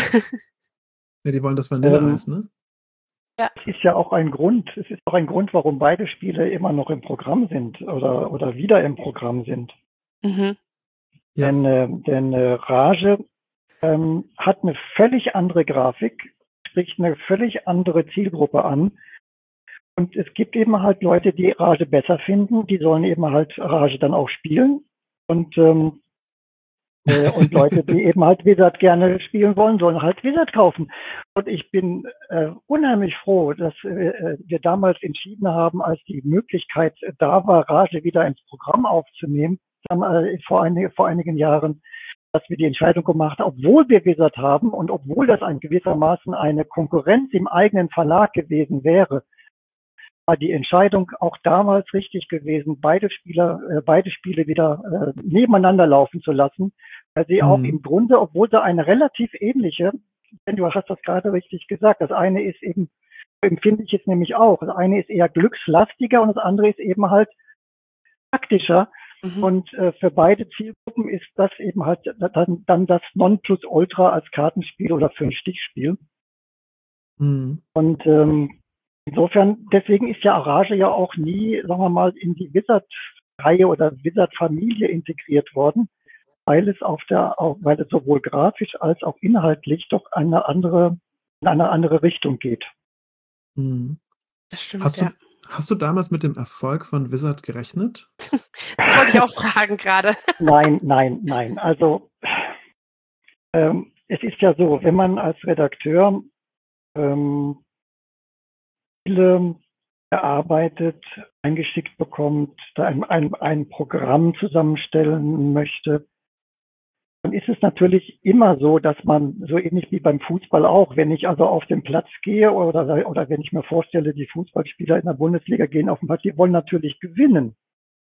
Ja, die wollen das Vanilleeis, Ähm, ne? Es ist ja auch ein Grund, es ist auch ein Grund, warum beide Spiele immer noch im Programm sind oder, oder wieder im Programm sind. Mhm. Ja. Denn, äh, denn äh, Rage ähm, hat eine völlig andere Grafik, spricht eine völlig andere Zielgruppe an. Und es gibt eben halt Leute, die Rage besser finden, die sollen eben halt Rage dann auch spielen. Und, ähm, äh, und Leute, die eben halt Wizard gerne spielen wollen, sollen halt Wizard kaufen. Und ich bin äh, unheimlich froh, dass äh, wir damals entschieden haben, als die Möglichkeit da war, Rage wieder ins Programm aufzunehmen, dann, äh, vor, ein, vor einigen Jahren, dass wir die Entscheidung gemacht haben, obwohl wir Wizard haben und obwohl das ein gewissermaßen eine Konkurrenz im eigenen Verlag gewesen wäre, war die Entscheidung auch damals richtig gewesen, beide Spieler, äh, beide Spiele wieder äh, nebeneinander laufen zu lassen, weil sie auch im Mhm. Grunde, obwohl sie eine relativ ähnliche, denn du hast das gerade richtig gesagt, das eine ist eben, empfinde ich jetzt nämlich auch, das eine ist eher glückslastiger und das andere ist eben halt taktischer. Mhm. Und äh, für beide Zielgruppen ist das eben halt dann, dann das Nonplusultra als Kartenspiel oder für ein Stichspiel. Mhm. Und ähm, insofern, deswegen ist ja Rage ja auch nie, sagen wir mal, in die Wizard-Reihe oder Wizard-Familie integriert worden, weil es auf der, auch, weil es sowohl grafisch als auch inhaltlich doch eine andere, in eine andere Richtung geht. Mhm. Das stimmt, Hast ja. du, hast du damals mit dem Erfolg von Wizard gerechnet? Das wollte ich auch fragen gerade. Nein, nein, nein. Also ähm, es ist ja so, wenn man als Redakteur ähm, Spiele erarbeitet, eingeschickt bekommt, da ein, ein, ein Programm zusammenstellen möchte, dann ist es natürlich immer so, dass man, so ähnlich wie beim Fußball auch, wenn ich also auf den Platz gehe oder, oder wenn ich mir vorstelle, die Fußballspieler in der Bundesliga gehen auf den Platz, die wollen natürlich gewinnen.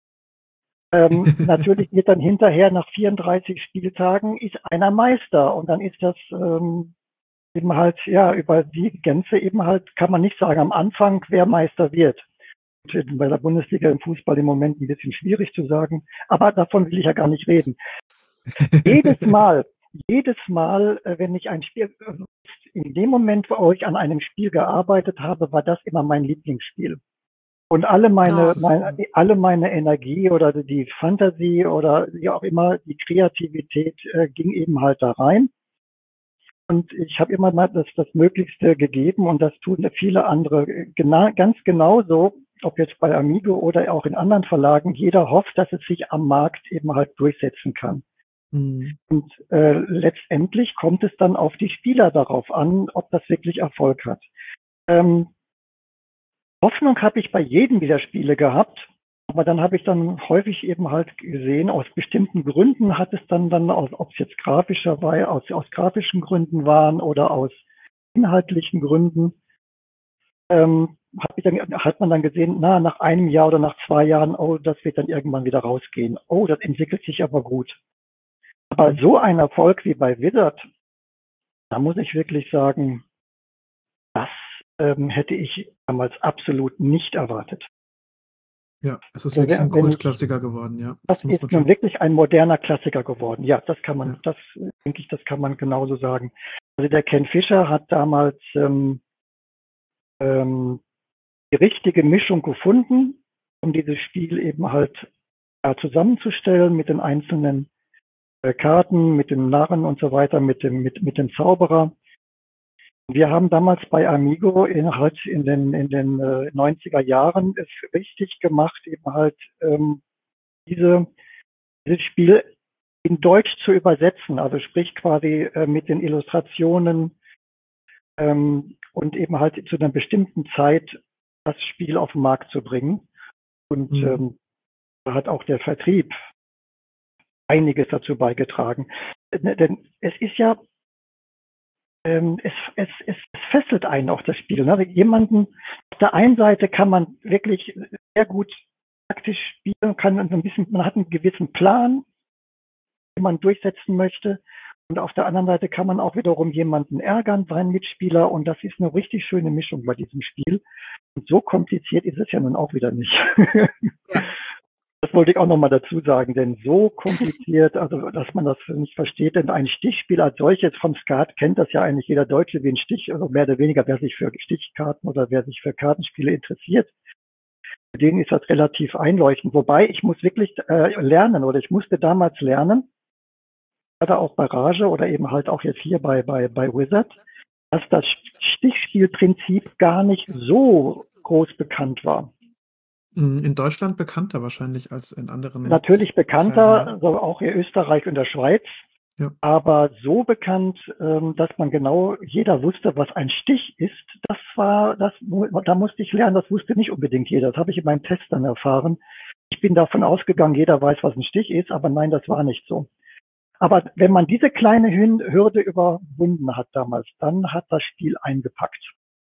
Ähm, natürlich wird dann hinterher nach vierunddreißig Spieltagen ist einer Meister und dann ist das ähm, eben halt, ja, über die Gänze eben halt, kann man nicht sagen am Anfang, wer Meister wird. Bei der Bundesliga im Fußball im Moment ein bisschen schwierig zu sagen, aber davon will ich ja gar nicht reden. Jedes Mal, jedes Mal, wenn ich ein Spiel, in dem Moment, wo ich an einem Spiel gearbeitet habe, war das immer mein Lieblingsspiel. Und alle meine, Oh. meine, alle meine Energie oder die Fantasie oder wie auch immer, die Kreativität äh, ging eben halt da rein. Und ich habe immer mal das, das Möglichste gegeben und das tun viele andere gena ganz genauso, ob jetzt bei Amigo oder auch in anderen Verlagen. Jeder hofft, dass es sich am Markt eben halt durchsetzen kann. Mhm. Und äh, letztendlich kommt es dann auf die Spieler darauf an, ob das wirklich Erfolg hat. Ähm, Hoffnung habe ich bei jedem dieser Spiele gehabt, aber dann habe ich dann häufig eben halt gesehen, aus bestimmten Gründen hat es dann dann, aus, ob es jetzt grafischer war, aus, aus grafischen Gründen waren oder aus inhaltlichen Gründen, ähm, hat, mich dann, hat man dann gesehen, na, nach einem Jahr oder nach zwei Jahren, oh, das wird dann irgendwann wieder rausgehen. Oh, das entwickelt sich aber gut. Aber so ein Erfolg wie bei Wizard, da muss ich wirklich sagen, das ähm, hätte ich damals absolut nicht erwartet. Ja, es ist Also wirklich ein wenn ich, Kultklassiker geworden, ja. das Das muss ist man nun schon. wirklich ein moderner Klassiker geworden. Ja, das kann man, Ja. das denke ich, das kann man genauso sagen. Also der Ken Fisher hat damals ähm, ähm, die richtige Mischung gefunden, um dieses Spiel eben halt ja, zusammenzustellen mit den einzelnen äh, Karten, mit dem Narren und so weiter, mit dem, mit, mit dem Zauberer. Wir haben damals bei Amigo in, halt in den, in den äh, neunziger Jahren es richtig gemacht, eben halt ähm, diese, dieses Spiel in Deutsch zu übersetzen, also sprich quasi äh, mit den Illustrationen ähm, und eben halt zu einer bestimmten Zeit das Spiel auf den Markt zu bringen. Und Mhm. ähm, da hat auch der Vertrieb einiges dazu beigetragen. Äh, Denn es ist ja, ähm, es, es, es, es fesselt einen auch das Spiel. Ne? Jemanden, auf der einen Seite kann man wirklich sehr gut taktisch spielen, kann so ein bisschen, man hat einen gewissen Plan, den man durchsetzen möchte. Und auf der anderen Seite kann man auch wiederum jemanden ärgern, seinen Mitspieler. Und das ist eine richtig schöne Mischung bei diesem Spiel. Und so kompliziert ist es ja nun auch wieder nicht. Ja. Das wollte ich auch nochmal dazu sagen, denn so kompliziert, also dass man das nicht versteht, denn ein Stichspiel als solches vom Skat kennt das ja eigentlich jeder Deutsche wie ein Stich, also mehr oder weniger, wer sich für Stichkarten oder wer sich für Kartenspiele interessiert, für den ist das relativ einleuchtend. Wobei ich muss wirklich äh, lernen oder ich musste damals lernen, gerade auch bei Rage oder eben halt auch jetzt hier bei, bei, bei Wizard, dass das Stichspielprinzip gar nicht so groß bekannt war. Mhm, in Deutschland bekannter wahrscheinlich als in anderen Natürlich Kreisen, bekannter, ja. also auch in Österreich und der Schweiz, Ja. aber so bekannt, ähm, dass man genau, jeder wusste, was ein Stich ist, das war, das, da musste ich lernen, das wusste nicht unbedingt jeder. Das habe ich in meinem Test dann erfahren. Ich bin davon ausgegangen, jeder weiß, was ein Stich ist, aber nein, das war nicht so. Aber wenn man diese kleine Hürde überwunden hat damals, dann hat das Spiel eingepackt.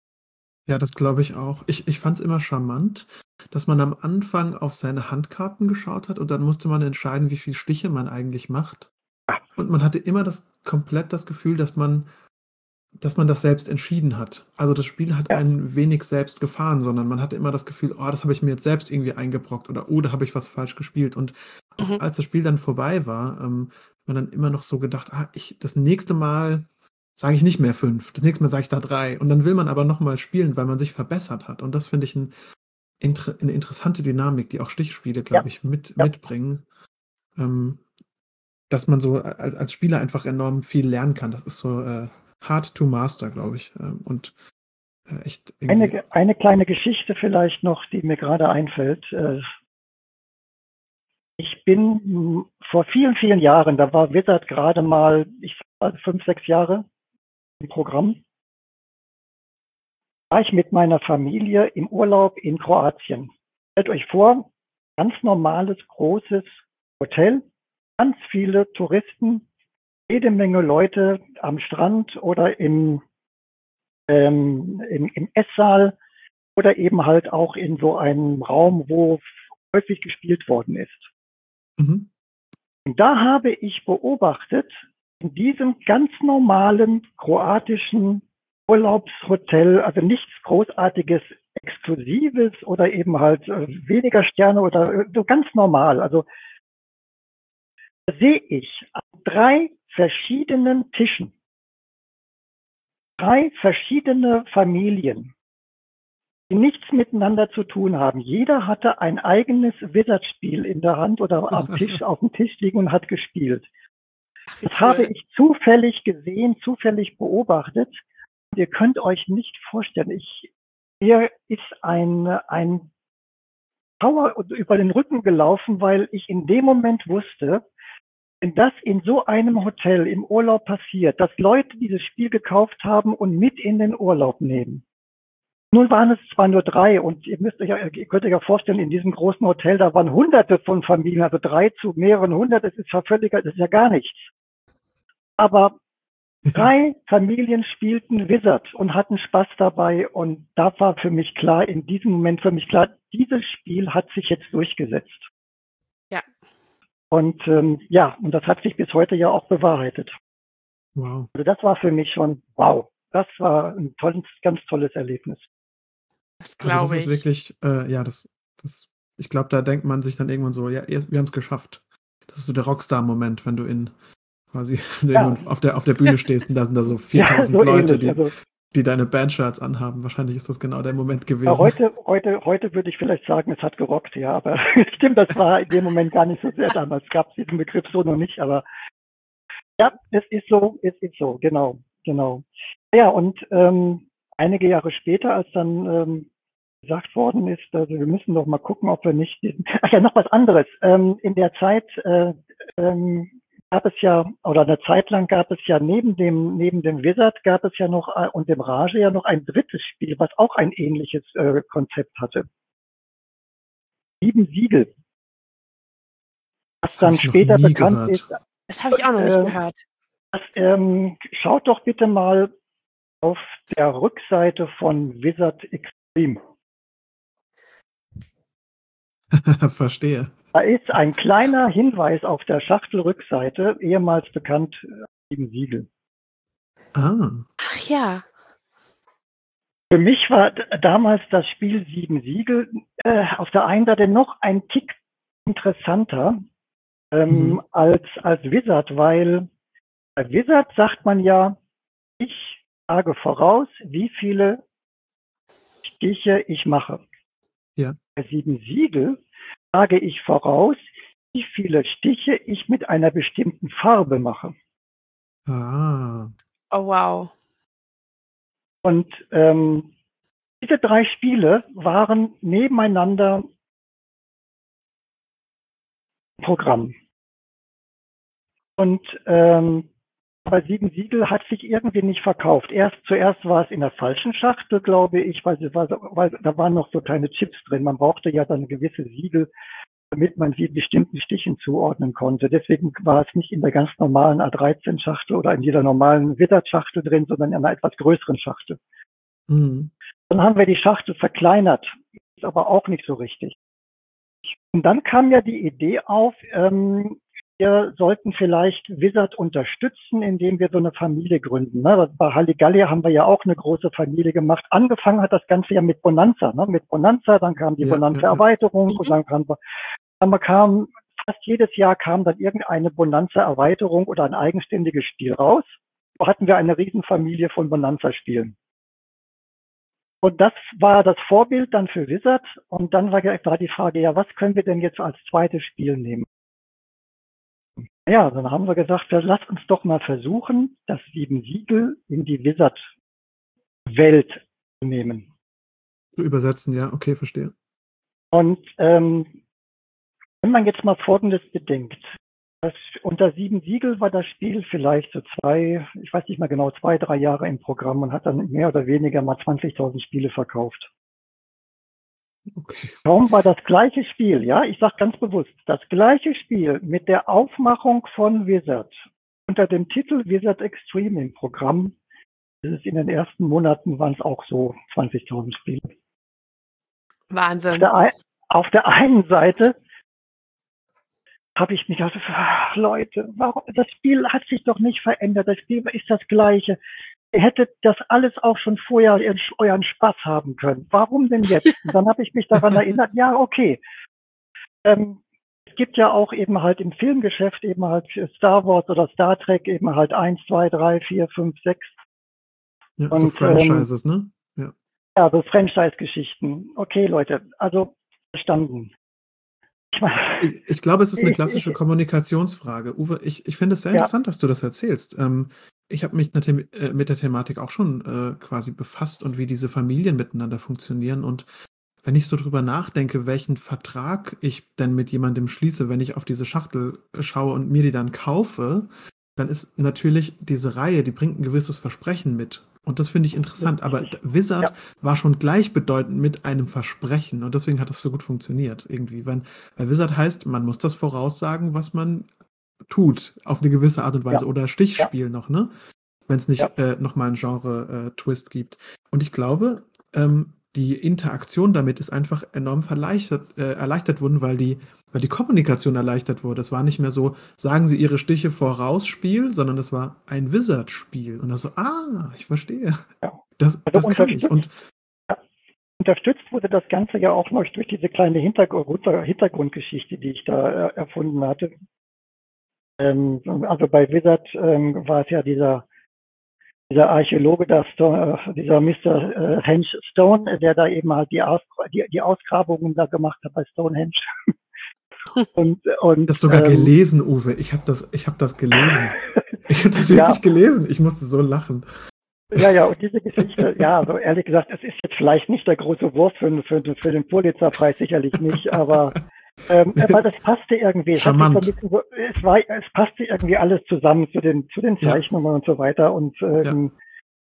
Ja, das glaube ich auch. Ich, ich fand es immer charmant, dass man am Anfang auf seine Handkarten geschaut hat und dann musste man entscheiden, wie viele Stiche man eigentlich macht. Und man hatte immer das komplett das Gefühl, dass man, dass man das selbst entschieden hat. Also das Spiel hat Ja. einen wenig selbst gefahren, sondern man hatte immer das Gefühl, oh, das habe ich mir jetzt selbst irgendwie eingebrockt oder oh, da habe ich was falsch gespielt. Und auch Mhm. als das Spiel dann vorbei war, ähm, man dann immer noch so gedacht, ah, ich, das nächste Mal sage ich nicht mehr fünf, das nächste Mal sage ich da drei. Und dann will man aber nochmal spielen, weil man sich verbessert hat. Und das finde ich ein, inter, eine interessante Dynamik, die auch Stichspiele, glaube Ja. ich, mit, Ja. mitbringen. Ähm, dass man so als, als Spieler einfach enorm viel lernen kann. Das ist so äh, hard to master, glaube ich. Ähm, und äh, echt irgendwie. Eine, eine kleine Geschichte vielleicht noch, die mir gerade einfällt. Äh, Ich bin mh, vor vielen, vielen Jahren, da war Wizard gerade mal, ich sag mal, fünf, sechs Jahre im Programm, war ich mit meiner Familie im Urlaub in Kroatien. Stellt euch vor, ganz normales, großes Hotel, ganz viele Touristen, jede Menge Leute am Strand oder im, ähm, im, im Esssaal oder eben halt auch in so einem Raum, wo häufig gespielt worden ist. Mhm. Und da habe ich beobachtet, in diesem ganz normalen kroatischen Urlaubshotel, also nichts Großartiges, Exklusives oder eben halt äh, weniger Sterne oder äh, so ganz normal. Also da sehe ich an drei verschiedenen Tischen drei verschiedene Familien, die nichts miteinander zu tun haben. Jeder hatte ein eigenes Wizard-Spiel in der Hand oder am Tisch, auf dem Tisch liegen und hat gespielt. Ach, wie Das habe cool. ich zufällig gesehen, zufällig beobachtet. Und ihr könnt euch nicht vorstellen, ich, mir ist ein, ein Power über den Rücken gelaufen, weil ich in dem Moment wusste, wenn das in so einem Hotel im Urlaub passiert, dass Leute dieses Spiel gekauft haben und mit in den Urlaub nehmen. Nun waren es zwar nur drei und ihr müsst euch ja, ihr könnt euch ja vorstellen, in diesem großen Hotel, da waren hunderte von Familien, also drei zu mehreren hundert, das ist ja völlig, das ist ja gar nichts. Aber drei Familien spielten Wizard und hatten Spaß dabei und da war für mich klar, in diesem Moment für mich klar, dieses Spiel hat sich jetzt durchgesetzt. Ja. Und ähm, ja, und das hat sich bis heute ja auch bewahrheitet. Wow. Also das war für mich schon, wow, das war ein tolles, ganz tolles Erlebnis. Das Also das glaube ist ich. wirklich, äh, ja, das, das, ich glaube, da denkt man sich dann irgendwann so, ja, wir haben es geschafft. Das ist so der Rockstar-Moment, wenn du in quasi wenn du Ja. irgendwann auf der, auf der Bühne stehst und da sind da so Ja, viertausend so Leute, ähnlich. die, Also die deine Bandshirts anhaben. Wahrscheinlich ist das genau der Moment ja, gewesen. heute, heute, heute würde ich vielleicht sagen, es hat gerockt, ja, aber stimmt, das war in dem Moment gar nicht so sehr. Damals gab es diesen Begriff so noch nicht, aber ja, es ist so, es ist so, genau, genau. Ja, und ähm, einige Jahre später, als dann ähm, gesagt worden ist, also wir müssen doch mal gucken, ob wir nicht diesen, ach ja, noch was anderes. Ähm, in der Zeit äh, ähm, gab es ja, oder eine Zeit lang gab es ja neben dem, neben dem Wizard gab es ja noch äh, und dem Rage ja noch ein drittes Spiel, was auch ein ähnliches äh, Konzept hatte. Sieben Siegel, was Das habe dann ich noch später nie bekannt gehört. ist. Das habe ich auch noch nicht Äh, gehört. das, ähm, schaut doch bitte mal auf der Rückseite von Wizard Extreme. Verstehe. Da ist ein kleiner Hinweis auf der Schachtelrückseite, ehemals bekannt, äh, Sieben Siegel. Ah. Ach ja. Für mich war d- damals das Spiel Sieben Siegel äh, auf der einen Seite noch ein Tick interessanter ähm, Mhm. als, als Wizard, weil bei Wizard sagt man ja, ich sage voraus, wie viele Stiche ich mache. Ja. Bei Sieben Siegel sage ich voraus, wie viele Stiche ich mit einer bestimmten Farbe mache. Ah. Oh wow. Und ähm, diese drei Spiele waren nebeneinander im Programm. Und ähm, bei Sieben Siegel hat sich irgendwie nicht verkauft. Erst zuerst war es in der falschen Schachtel, glaube ich, weil, sie war, weil da waren noch so kleine Chips drin. Man brauchte ja dann gewisse Siegel, damit man sie bestimmten Stichen zuordnen konnte. Deswegen war es nicht in der ganz normalen A dreizehn Schachtel oder in jeder normalen Wizard-Schachtel drin, sondern in einer etwas größeren Schachtel. Mhm. Dann haben wir die Schachtel verkleinert, ist aber auch nicht so richtig. Und dann kam ja die Idee auf, ähm, wir sollten vielleicht Wizard unterstützen, indem wir so eine Familie gründen. Ne? Bei Halligalli haben wir ja auch eine große Familie gemacht. Angefangen hat das Ganze ja mit Bonanza. Ne? Mit Bonanza, dann kam die Ja, ja, ja. Bonanza-Erweiterung und Mhm. dann kam, dann kam fast jedes Jahr kam dann irgendeine Bonanza-Erweiterung oder ein eigenständiges Spiel raus. So hatten wir eine Riesenfamilie von Bonanza-Spielen. Und das war das Vorbild dann für Wizard. Und dann war, war die Frage, ja, was können wir denn jetzt als zweites Spiel nehmen? Ja, dann haben wir gesagt, ja, lasst uns doch mal versuchen, das Sieben Siegel in die Wizard-Welt zu nehmen. Zu übersetzen, ja, okay, verstehe. Und ähm, wenn man jetzt mal Folgendes bedenkt, das, unter Sieben Siegel war das Spiel vielleicht so zwei, ich weiß nicht mehr genau, zwei, drei Jahre im Programm und hat dann mehr oder weniger mal zwanzigtausend Spiele verkauft. Okay. Kaum war das gleiche Spiel, ja, ich sage ganz bewusst, das gleiche Spiel mit der Aufmachung von Wizard unter dem Titel Wizard Extreme im Programm. Das ist in den ersten Monaten waren es auch so zwanzigtausend Spiele. Auf Wahnsinn. der, ein, auf der einen Seite habe ich mich gedacht, ach, Leute, warum, das Spiel hat sich doch nicht verändert, das Spiel ist das gleiche. Ihr hättet das alles auch schon vorher ihren, euren Spaß haben können. Warum denn jetzt? Und dann habe ich mich daran erinnert, ja, okay. Ähm, es gibt ja auch eben halt im Filmgeschäft eben halt für Star Wars oder Star Trek eben halt eins, zwei, drei, vier, fünf, sechs. Ja, Und, so Franchises, ähm, ne? Ja. Ja, so Franchise-Geschichten. Okay, Leute, also verstanden. Ich, meine, Ich, ich glaube, es ist eine ich, klassische ich, Kommunikationsfrage. Uwe, ich, ich finde es sehr ja, interessant, dass du das erzählst. Ähm, ich habe mich mit der, äh, mit der Thematik auch schon äh, quasi befasst und wie diese Familien miteinander funktionieren. Und wenn ich so drüber nachdenke, welchen Vertrag ich denn mit jemandem schließe, wenn ich auf diese Schachtel schaue und mir die dann kaufe, dann ist natürlich diese Reihe, die bringt ein gewisses Versprechen mit. Und das finde ich interessant. Aber richtig. Wizard Ja, war schon gleichbedeutend mit einem Versprechen. Und deswegen hat das so gut funktioniert irgendwie. Weil, weil Wizard heißt, man muss das voraussagen, was man tut, auf eine gewisse Art und Weise. ja, Oder ja, Stichspiel noch, ne? Wenn es ja, nicht äh, nochmal einen Genre-Twist gibt. Und ich glaube, ähm, die Interaktion damit ist einfach enorm verleichtert, äh, erleichtert worden, weil die, weil die Kommunikation erleichtert wurde. Es war nicht mehr so, sagen Sie Ihre Stiche voraus Spiel, sondern es war ein Wizard-Spiel. Und das so, ah, ich verstehe. ja. Das, Also das kann ich. unterstützt, Und ja, unterstützt wurde das Ganze ja auch noch durch diese kleine Hintergrund, Hintergrundgeschichte, die ich da äh, erfunden hatte. Ähm, also bei Wizard ähm, war es ja dieser dieser Archäologe, der Stone, äh, dieser Mister Äh, Henge Stone, der da eben halt die, Aus, die, die Ausgrabungen da gemacht hat bei Stonehenge. und, und, das sogar ähm, gelesen, Uwe. Ich habe das, ich hab das gelesen. Ich habe das wirklich ja, gelesen. Ich musste so lachen. ja, ja, und diese Geschichte, ja, also ehrlich gesagt, es ist jetzt vielleicht nicht der große Wurf für, für, für den Pulitzerpreis, sicherlich nicht, aber ähm, aber das passte irgendwie. Es, hat sich so ein Charmant. bisschen so, es, war, es passte irgendwie alles zusammen zu den, zu den Ja, Zeichnungen und so weiter. Und ja. ähm,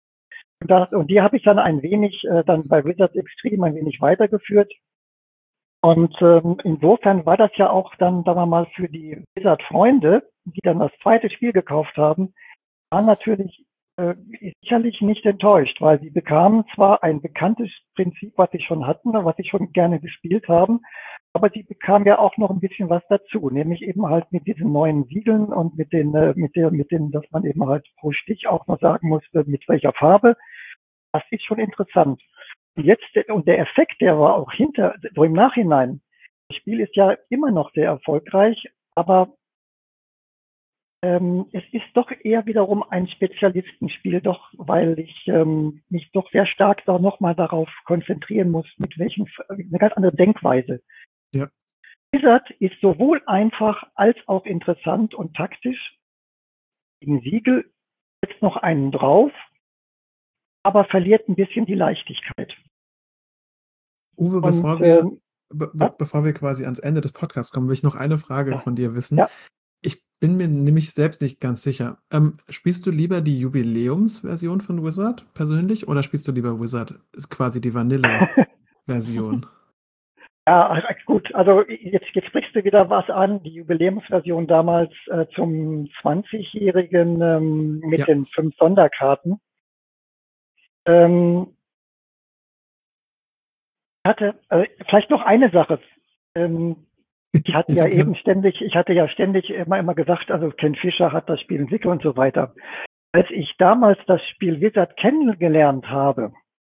Und, das, und die habe ich dann ein wenig, äh, dann bei Wizard Extreme ein wenig weitergeführt. Und ähm, insofern war das ja auch dann, sagen wir mal, für die Wizard-Freunde, die dann das zweite Spiel gekauft haben, waren natürlich äh, sicherlich nicht enttäuscht, weil sie bekamen zwar ein bekanntes Prinzip, was sie schon hatten, was sie schon gerne gespielt haben, aber sie bekamen ja auch noch ein bisschen was dazu, nämlich eben halt mit diesen neuen Siegeln und mit den, äh, mit der, mit den, dass man eben halt pro Stich auch noch sagen musste, mit welcher Farbe. Das ist schon interessant. Und jetzt, und der Effekt, der war auch hinter, so im Nachhinein. Das Spiel ist ja immer noch sehr erfolgreich, aber ähm, es ist doch eher wiederum ein Spezialistenspiel, doch, weil ich ähm, mich doch sehr stark da nochmal darauf konzentrieren muss, mit welchen, eine ganz andere Denkweise. Ja. Wizard ist sowohl einfach als auch interessant und taktisch. Im Siegel setzt noch einen drauf, aber verliert ein bisschen die Leichtigkeit. Uwe, Und, bevor wir, ähm, be ja? bevor wir quasi ans Ende des Podcasts kommen, will ich noch eine Frage Ja. von dir wissen. Ja. Ich bin mir nämlich selbst nicht ganz sicher. Ähm, spielst du lieber die Jubiläumsversion von Wizard persönlich oder spielst du lieber Wizard, ist quasi die Vanilla-Version? Ja, gut, also jetzt, jetzt sprichst du wieder was an, die Jubiläumsversion damals äh, zum zwanzigjährigen ähm, mit Ja. den fünf Sonderkarten. Ähm, hatte äh, vielleicht noch eine Sache. Ähm, ich hatte ja, Ja, eben gern. ständig, ich hatte ja ständig immer immer gesagt, also Ken Fisher hat das Spiel entwickelt und so weiter. Als ich damals das Spiel Wizard kennengelernt habe,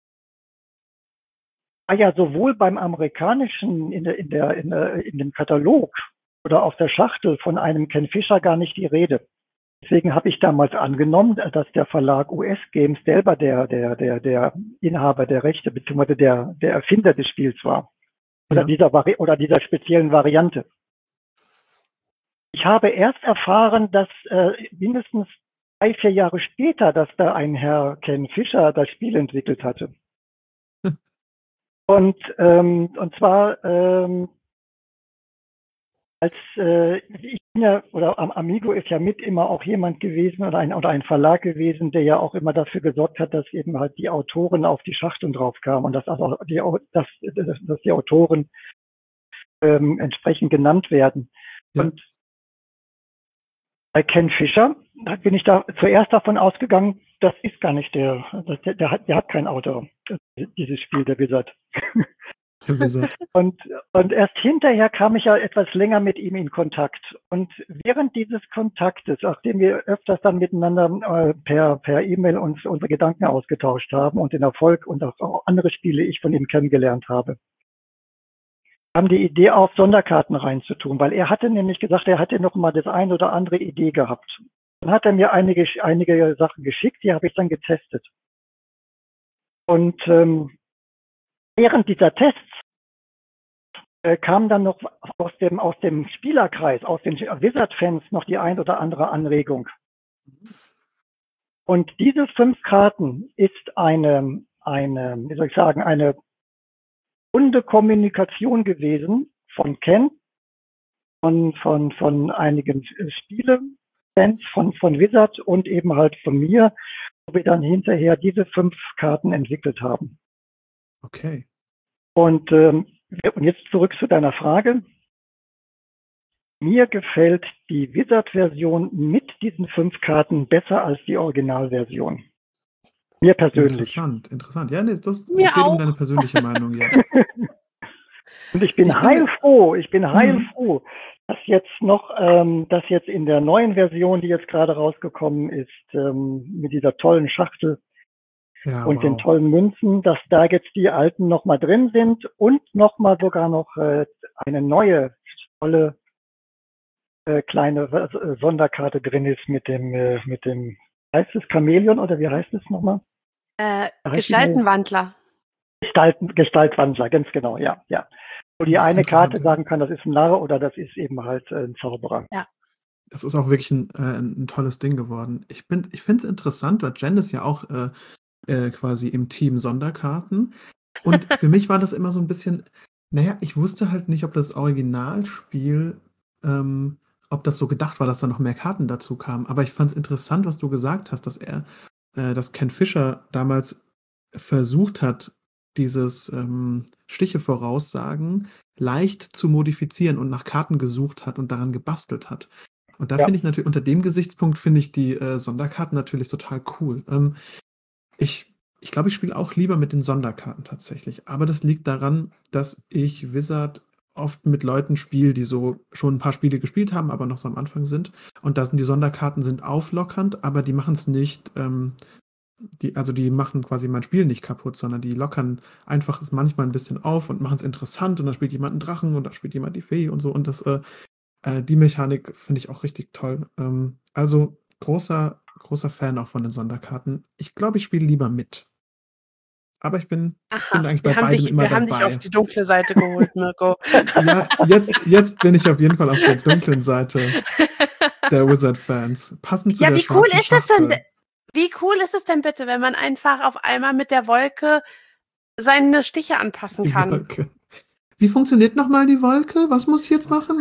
war ja sowohl beim amerikanischen in der in der in, der, in dem Katalog oder auf der Schachtel von einem Ken Fisher gar nicht die Rede. Deswegen habe ich damals angenommen, dass der Verlag U S Games selber der der der der Inhaber der Rechte bzw. der der Erfinder des Spiels war oder Ja. dieser Vari oder dieser speziellen Variante. Ich habe erst erfahren, dass äh, mindestens drei vier Jahre später, dass da ein Herr Ken Fisher das Spiel entwickelt hatte. Und ähm, und zwar ähm, als äh, ich bin ja, oder am Amigo ist ja mit immer auch jemand gewesen oder ein oder ein Verlag gewesen, der ja auch immer dafür gesorgt hat, dass eben halt die Autoren auf die Schachteln drauf kamen und dass also die dass, dass, dass die Autoren ähm, entsprechend genannt werden. Ja. Und bei Ken Fisher, da bin ich da zuerst davon ausgegangen, das ist gar nicht der, der, der hat, der hat kein Autor, dieses Spiel, der Wizard. Der Wizard. Und, und erst hinterher kam ich ja etwas länger mit ihm in Kontakt. Und während dieses Kontaktes, nachdem wir öfters dann miteinander äh, per, per E-Mail uns unsere Gedanken ausgetauscht haben und den Erfolg und auch andere Spiele ich von ihm kennengelernt habe, kam die Idee auf, Sonderkarten reinzutun, weil er hatte nämlich gesagt, er hatte noch mal das ein oder andere Idee gehabt. Dann hat er mir einige, einige Sachen geschickt, die habe ich dann getestet. Und ähm, während dieser Tests äh, kam dann noch aus dem, aus dem Spielerkreis, aus den Wizard-Fans noch die ein oder andere Anregung. Und diese fünf Karten ist eine, eine, wie soll ich sagen, eine runde Kommunikation gewesen von Ken, von, von, von einigen Spiele-Fans von, von Wizard und eben halt von mir, wo wir dann hinterher diese fünf Karten entwickelt haben. Okay. Und, ähm, und jetzt zurück zu deiner Frage. Mir gefällt die Wizard-Version mit diesen fünf Karten besser als die Originalversion. Mir persönlich. Interessant, interessant. Ja, nee, das Mir geht um auch. deine persönliche Meinung, ja. Und ich bin Ich bin- heilfroh, ich bin Mhm. heilfroh, dass jetzt noch, ähm, dass jetzt in der neuen Version, die jetzt gerade rausgekommen ist, ähm, mit dieser tollen Schachtel Ja, und den wow. tollen Münzen, dass da jetzt die alten nochmal drin sind und nochmal sogar noch äh, eine neue, tolle äh, kleine äh, Sonderkarte drin ist mit dem, äh, mit dem, heißt es Chamäleon oder wie heißt es nochmal? Äh, heißt die Gestaltenwandler. Gestalten, Gestaltwandler, ganz genau, ja, ja. Wo die eine Interessant, Karte ja. sagen kann, das ist ein Narr oder das ist eben halt äh, ein Zauberer. Das ist auch wirklich ein, äh, ein tolles Ding geworden. Ich, bin- ich finde es interessant, weil Jen ist ja auch äh, äh, quasi im Team Sonderkarten. Und für mich war das immer so ein bisschen, naja, ich wusste halt nicht, ob das Originalspiel, ähm, ob das so gedacht war, dass da noch mehr Karten dazu kamen. Aber ich fand es interessant, was du gesagt hast, dass er, äh, dass Ken Fisher damals versucht hat, dieses ähm, Stiche voraussagen leicht zu modifizieren und nach Karten gesucht hat und daran gebastelt hat. Und da Ja. finde ich natürlich, unter dem Gesichtspunkt finde ich die äh, Sonderkarten natürlich total cool. Ähm, ich ich glaube, ich spiele auch lieber mit den Sonderkarten tatsächlich. Aber das liegt daran, dass ich Wizard oft mit Leuten spiele, die so schon ein paar Spiele gespielt haben, aber noch so am Anfang sind. Und da sind die Sonderkarten sind auflockernd, aber die machen es nicht, ähm, die, also die machen quasi mein Spiel nicht kaputt, sondern die lockern einfach es manchmal ein bisschen auf und machen es interessant und dann spielt jemand einen Drachen und dann spielt jemand die Fee und so. Und das, äh, äh, die Mechanik finde ich auch richtig toll. Ähm, also großer, großer Fan auch von den Sonderkarten. Ich glaube, ich spiele lieber mit. Aber ich bin, ich bin Aha, eigentlich wir bei haben beidem dich, immer wir haben dich auf dabei. die dunkle Seite geholt, Mirko. Ja, jetzt, jetzt bin ich auf jeden Fall auf der dunklen Seite der Wizard-Fans. Passend zu Ja, der wie cool schwarzen ist das denn? Schachtel. Wie cool ist es denn bitte, wenn man einfach auf einmal mit der Wolke seine Stiche anpassen Die kann? Wolke. Wie funktioniert nochmal die Wolke? Was muss ich jetzt machen?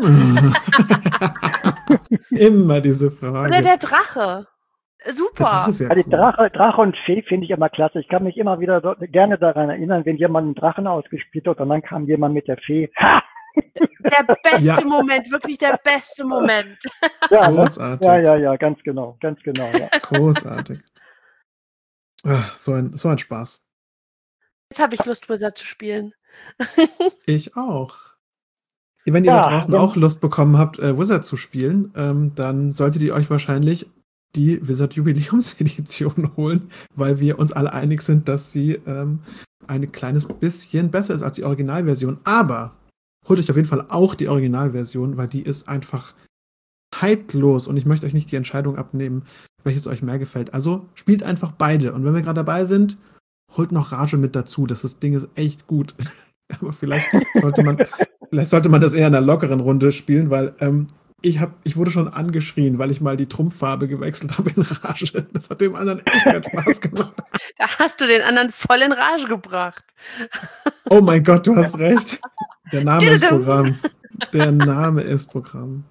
Immer diese Frage. Oder der Drache. Der Super. Drache ist ja Also cool. Drache, Drache und Fee finde ich immer klasse. Ich kann mich immer wieder so, gerne daran erinnern, wenn jemand einen Drachen ausgespielt hat und dann kam jemand mit der Fee. Ha! Der beste Ja. Moment, wirklich der beste Moment. Ja, ne? Großartig. Ja, ja, ja, ganz genau, ganz genau. Ja. Großartig. Ach, so, ein, so ein Spaß. Jetzt habe ich Lust, Wizard zu spielen. Ich auch. Wenn ihr Ja, da draußen wenn- auch Lust bekommen habt, äh, Wizard zu spielen, ähm, dann solltet ihr euch wahrscheinlich die Wizard Jubiläumsedition holen, weil wir uns alle einig sind, dass sie ähm, ein kleines bisschen besser ist als die Originalversion. Aber holt euch auf jeden Fall auch die Originalversion, weil die ist einfach zeitlos und ich möchte euch nicht die Entscheidung abnehmen, welches euch mehr gefällt. Also spielt einfach beide. Und wenn wir gerade dabei sind, holt noch Rage mit dazu. Das ist- Ding ist echt gut. Aber vielleicht sollte man, vielleicht sollte man das eher in einer lockeren Runde spielen, weil ähm, ich, hab, ich wurde schon angeschrien, weil ich mal die Trumpffarbe gewechselt habe in Rage. Das hat dem anderen echt keinen Spaß gemacht. Da hast du den anderen voll in Rage gebracht. Oh mein Gott, du hast recht. Der Name ist Tududum. Programm. Der Name ist Programm.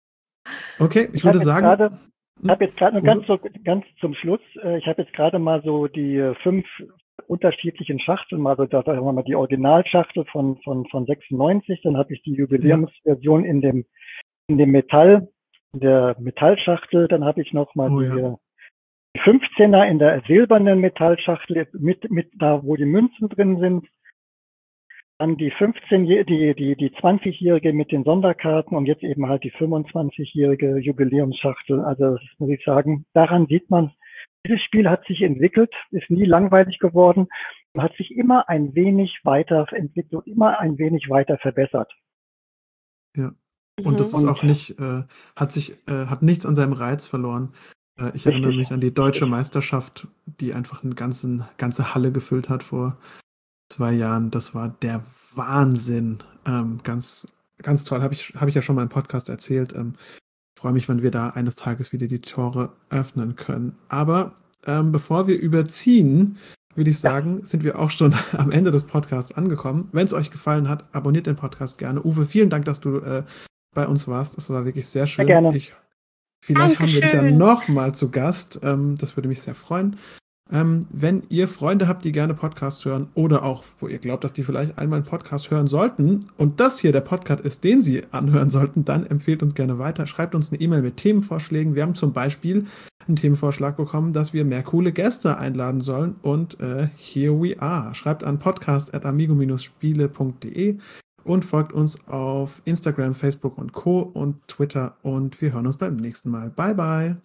Okay, ich Ich würde hab jetzt sagen. gerade- Ich habe jetzt gerade nur Uwe? ganz, so, ganz zum Schluss, äh, ich habe jetzt gerade mal so die äh, fünf unterschiedlichen Schachteln, mal so da, sagen wir mal die Originalschachtel von, von, von sechsundneunzig, dann habe ich die Jubiläumsversion in dem, in dem Metall, in der Metallschachtel, dann habe ich noch mal Oh die, ja. äh, die fünfzehner in der silbernen Metallschachtel mit, mit da, wo die Münzen drin sind. Dann die fünfzehn, die, die, die zwanzigjährige mit den Sonderkarten und jetzt eben halt die fünfundzwanzigjährige Jubiläumsschachtel. Also das muss ich sagen, daran sieht man, dieses Spiel hat sich entwickelt, ist nie langweilig geworden und hat sich immer ein wenig weiter entwickelt und immer ein wenig weiter verbessert. Ja. Und das Mhm. ist Und- auch nicht, äh, hat sich, äh, hat nichts an seinem Reiz verloren. Äh, ich erinnere Richtig. mich an die deutsche Richtig. Meisterschaft, die einfach eine ganzen, ganze Halle gefüllt hat vor zwei Jahren. Das war der Wahnsinn. Ähm, ganz, ganz toll. Habe ich, habe ich ja schon mal im Podcast erzählt. Ähm, freue mich, wenn wir da eines Tages wieder die Tore öffnen können. Aber ähm, bevor wir überziehen, würde ich Ja. sagen, sind wir auch schon am Ende des Podcasts angekommen. Wenn es euch gefallen hat, abonniert den Podcast gerne. Uwe, vielen Dank, dass du äh, bei uns warst. Das war wirklich sehr schön. gerne. Ich, vielleicht haben wir dich ja Dankeschön. nochmal zu Gast. Ähm, das würde mich sehr freuen. Ähm, wenn ihr Freunde habt, die gerne Podcasts hören oder auch, wo ihr glaubt, dass die vielleicht einmal einen Podcast hören sollten und das hier der Podcast ist, den sie anhören sollten, dann empfehlt uns gerne weiter. Schreibt uns eine E-Mail mit Themenvorschlägen. Wir haben zum Beispiel einen Themenvorschlag bekommen, dass wir mehr coole Gäste einladen sollen und äh, here we are. Schreibt an podcast at amigo Spiele punkt de und folgt uns auf Instagram, Facebook und Co. und Twitter und wir hören uns beim nächsten Mal. Bye, bye.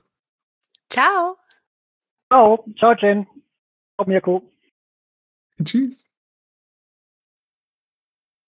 Ciao. Ciao, ciao Jen, ciao Mirko. Tschüss.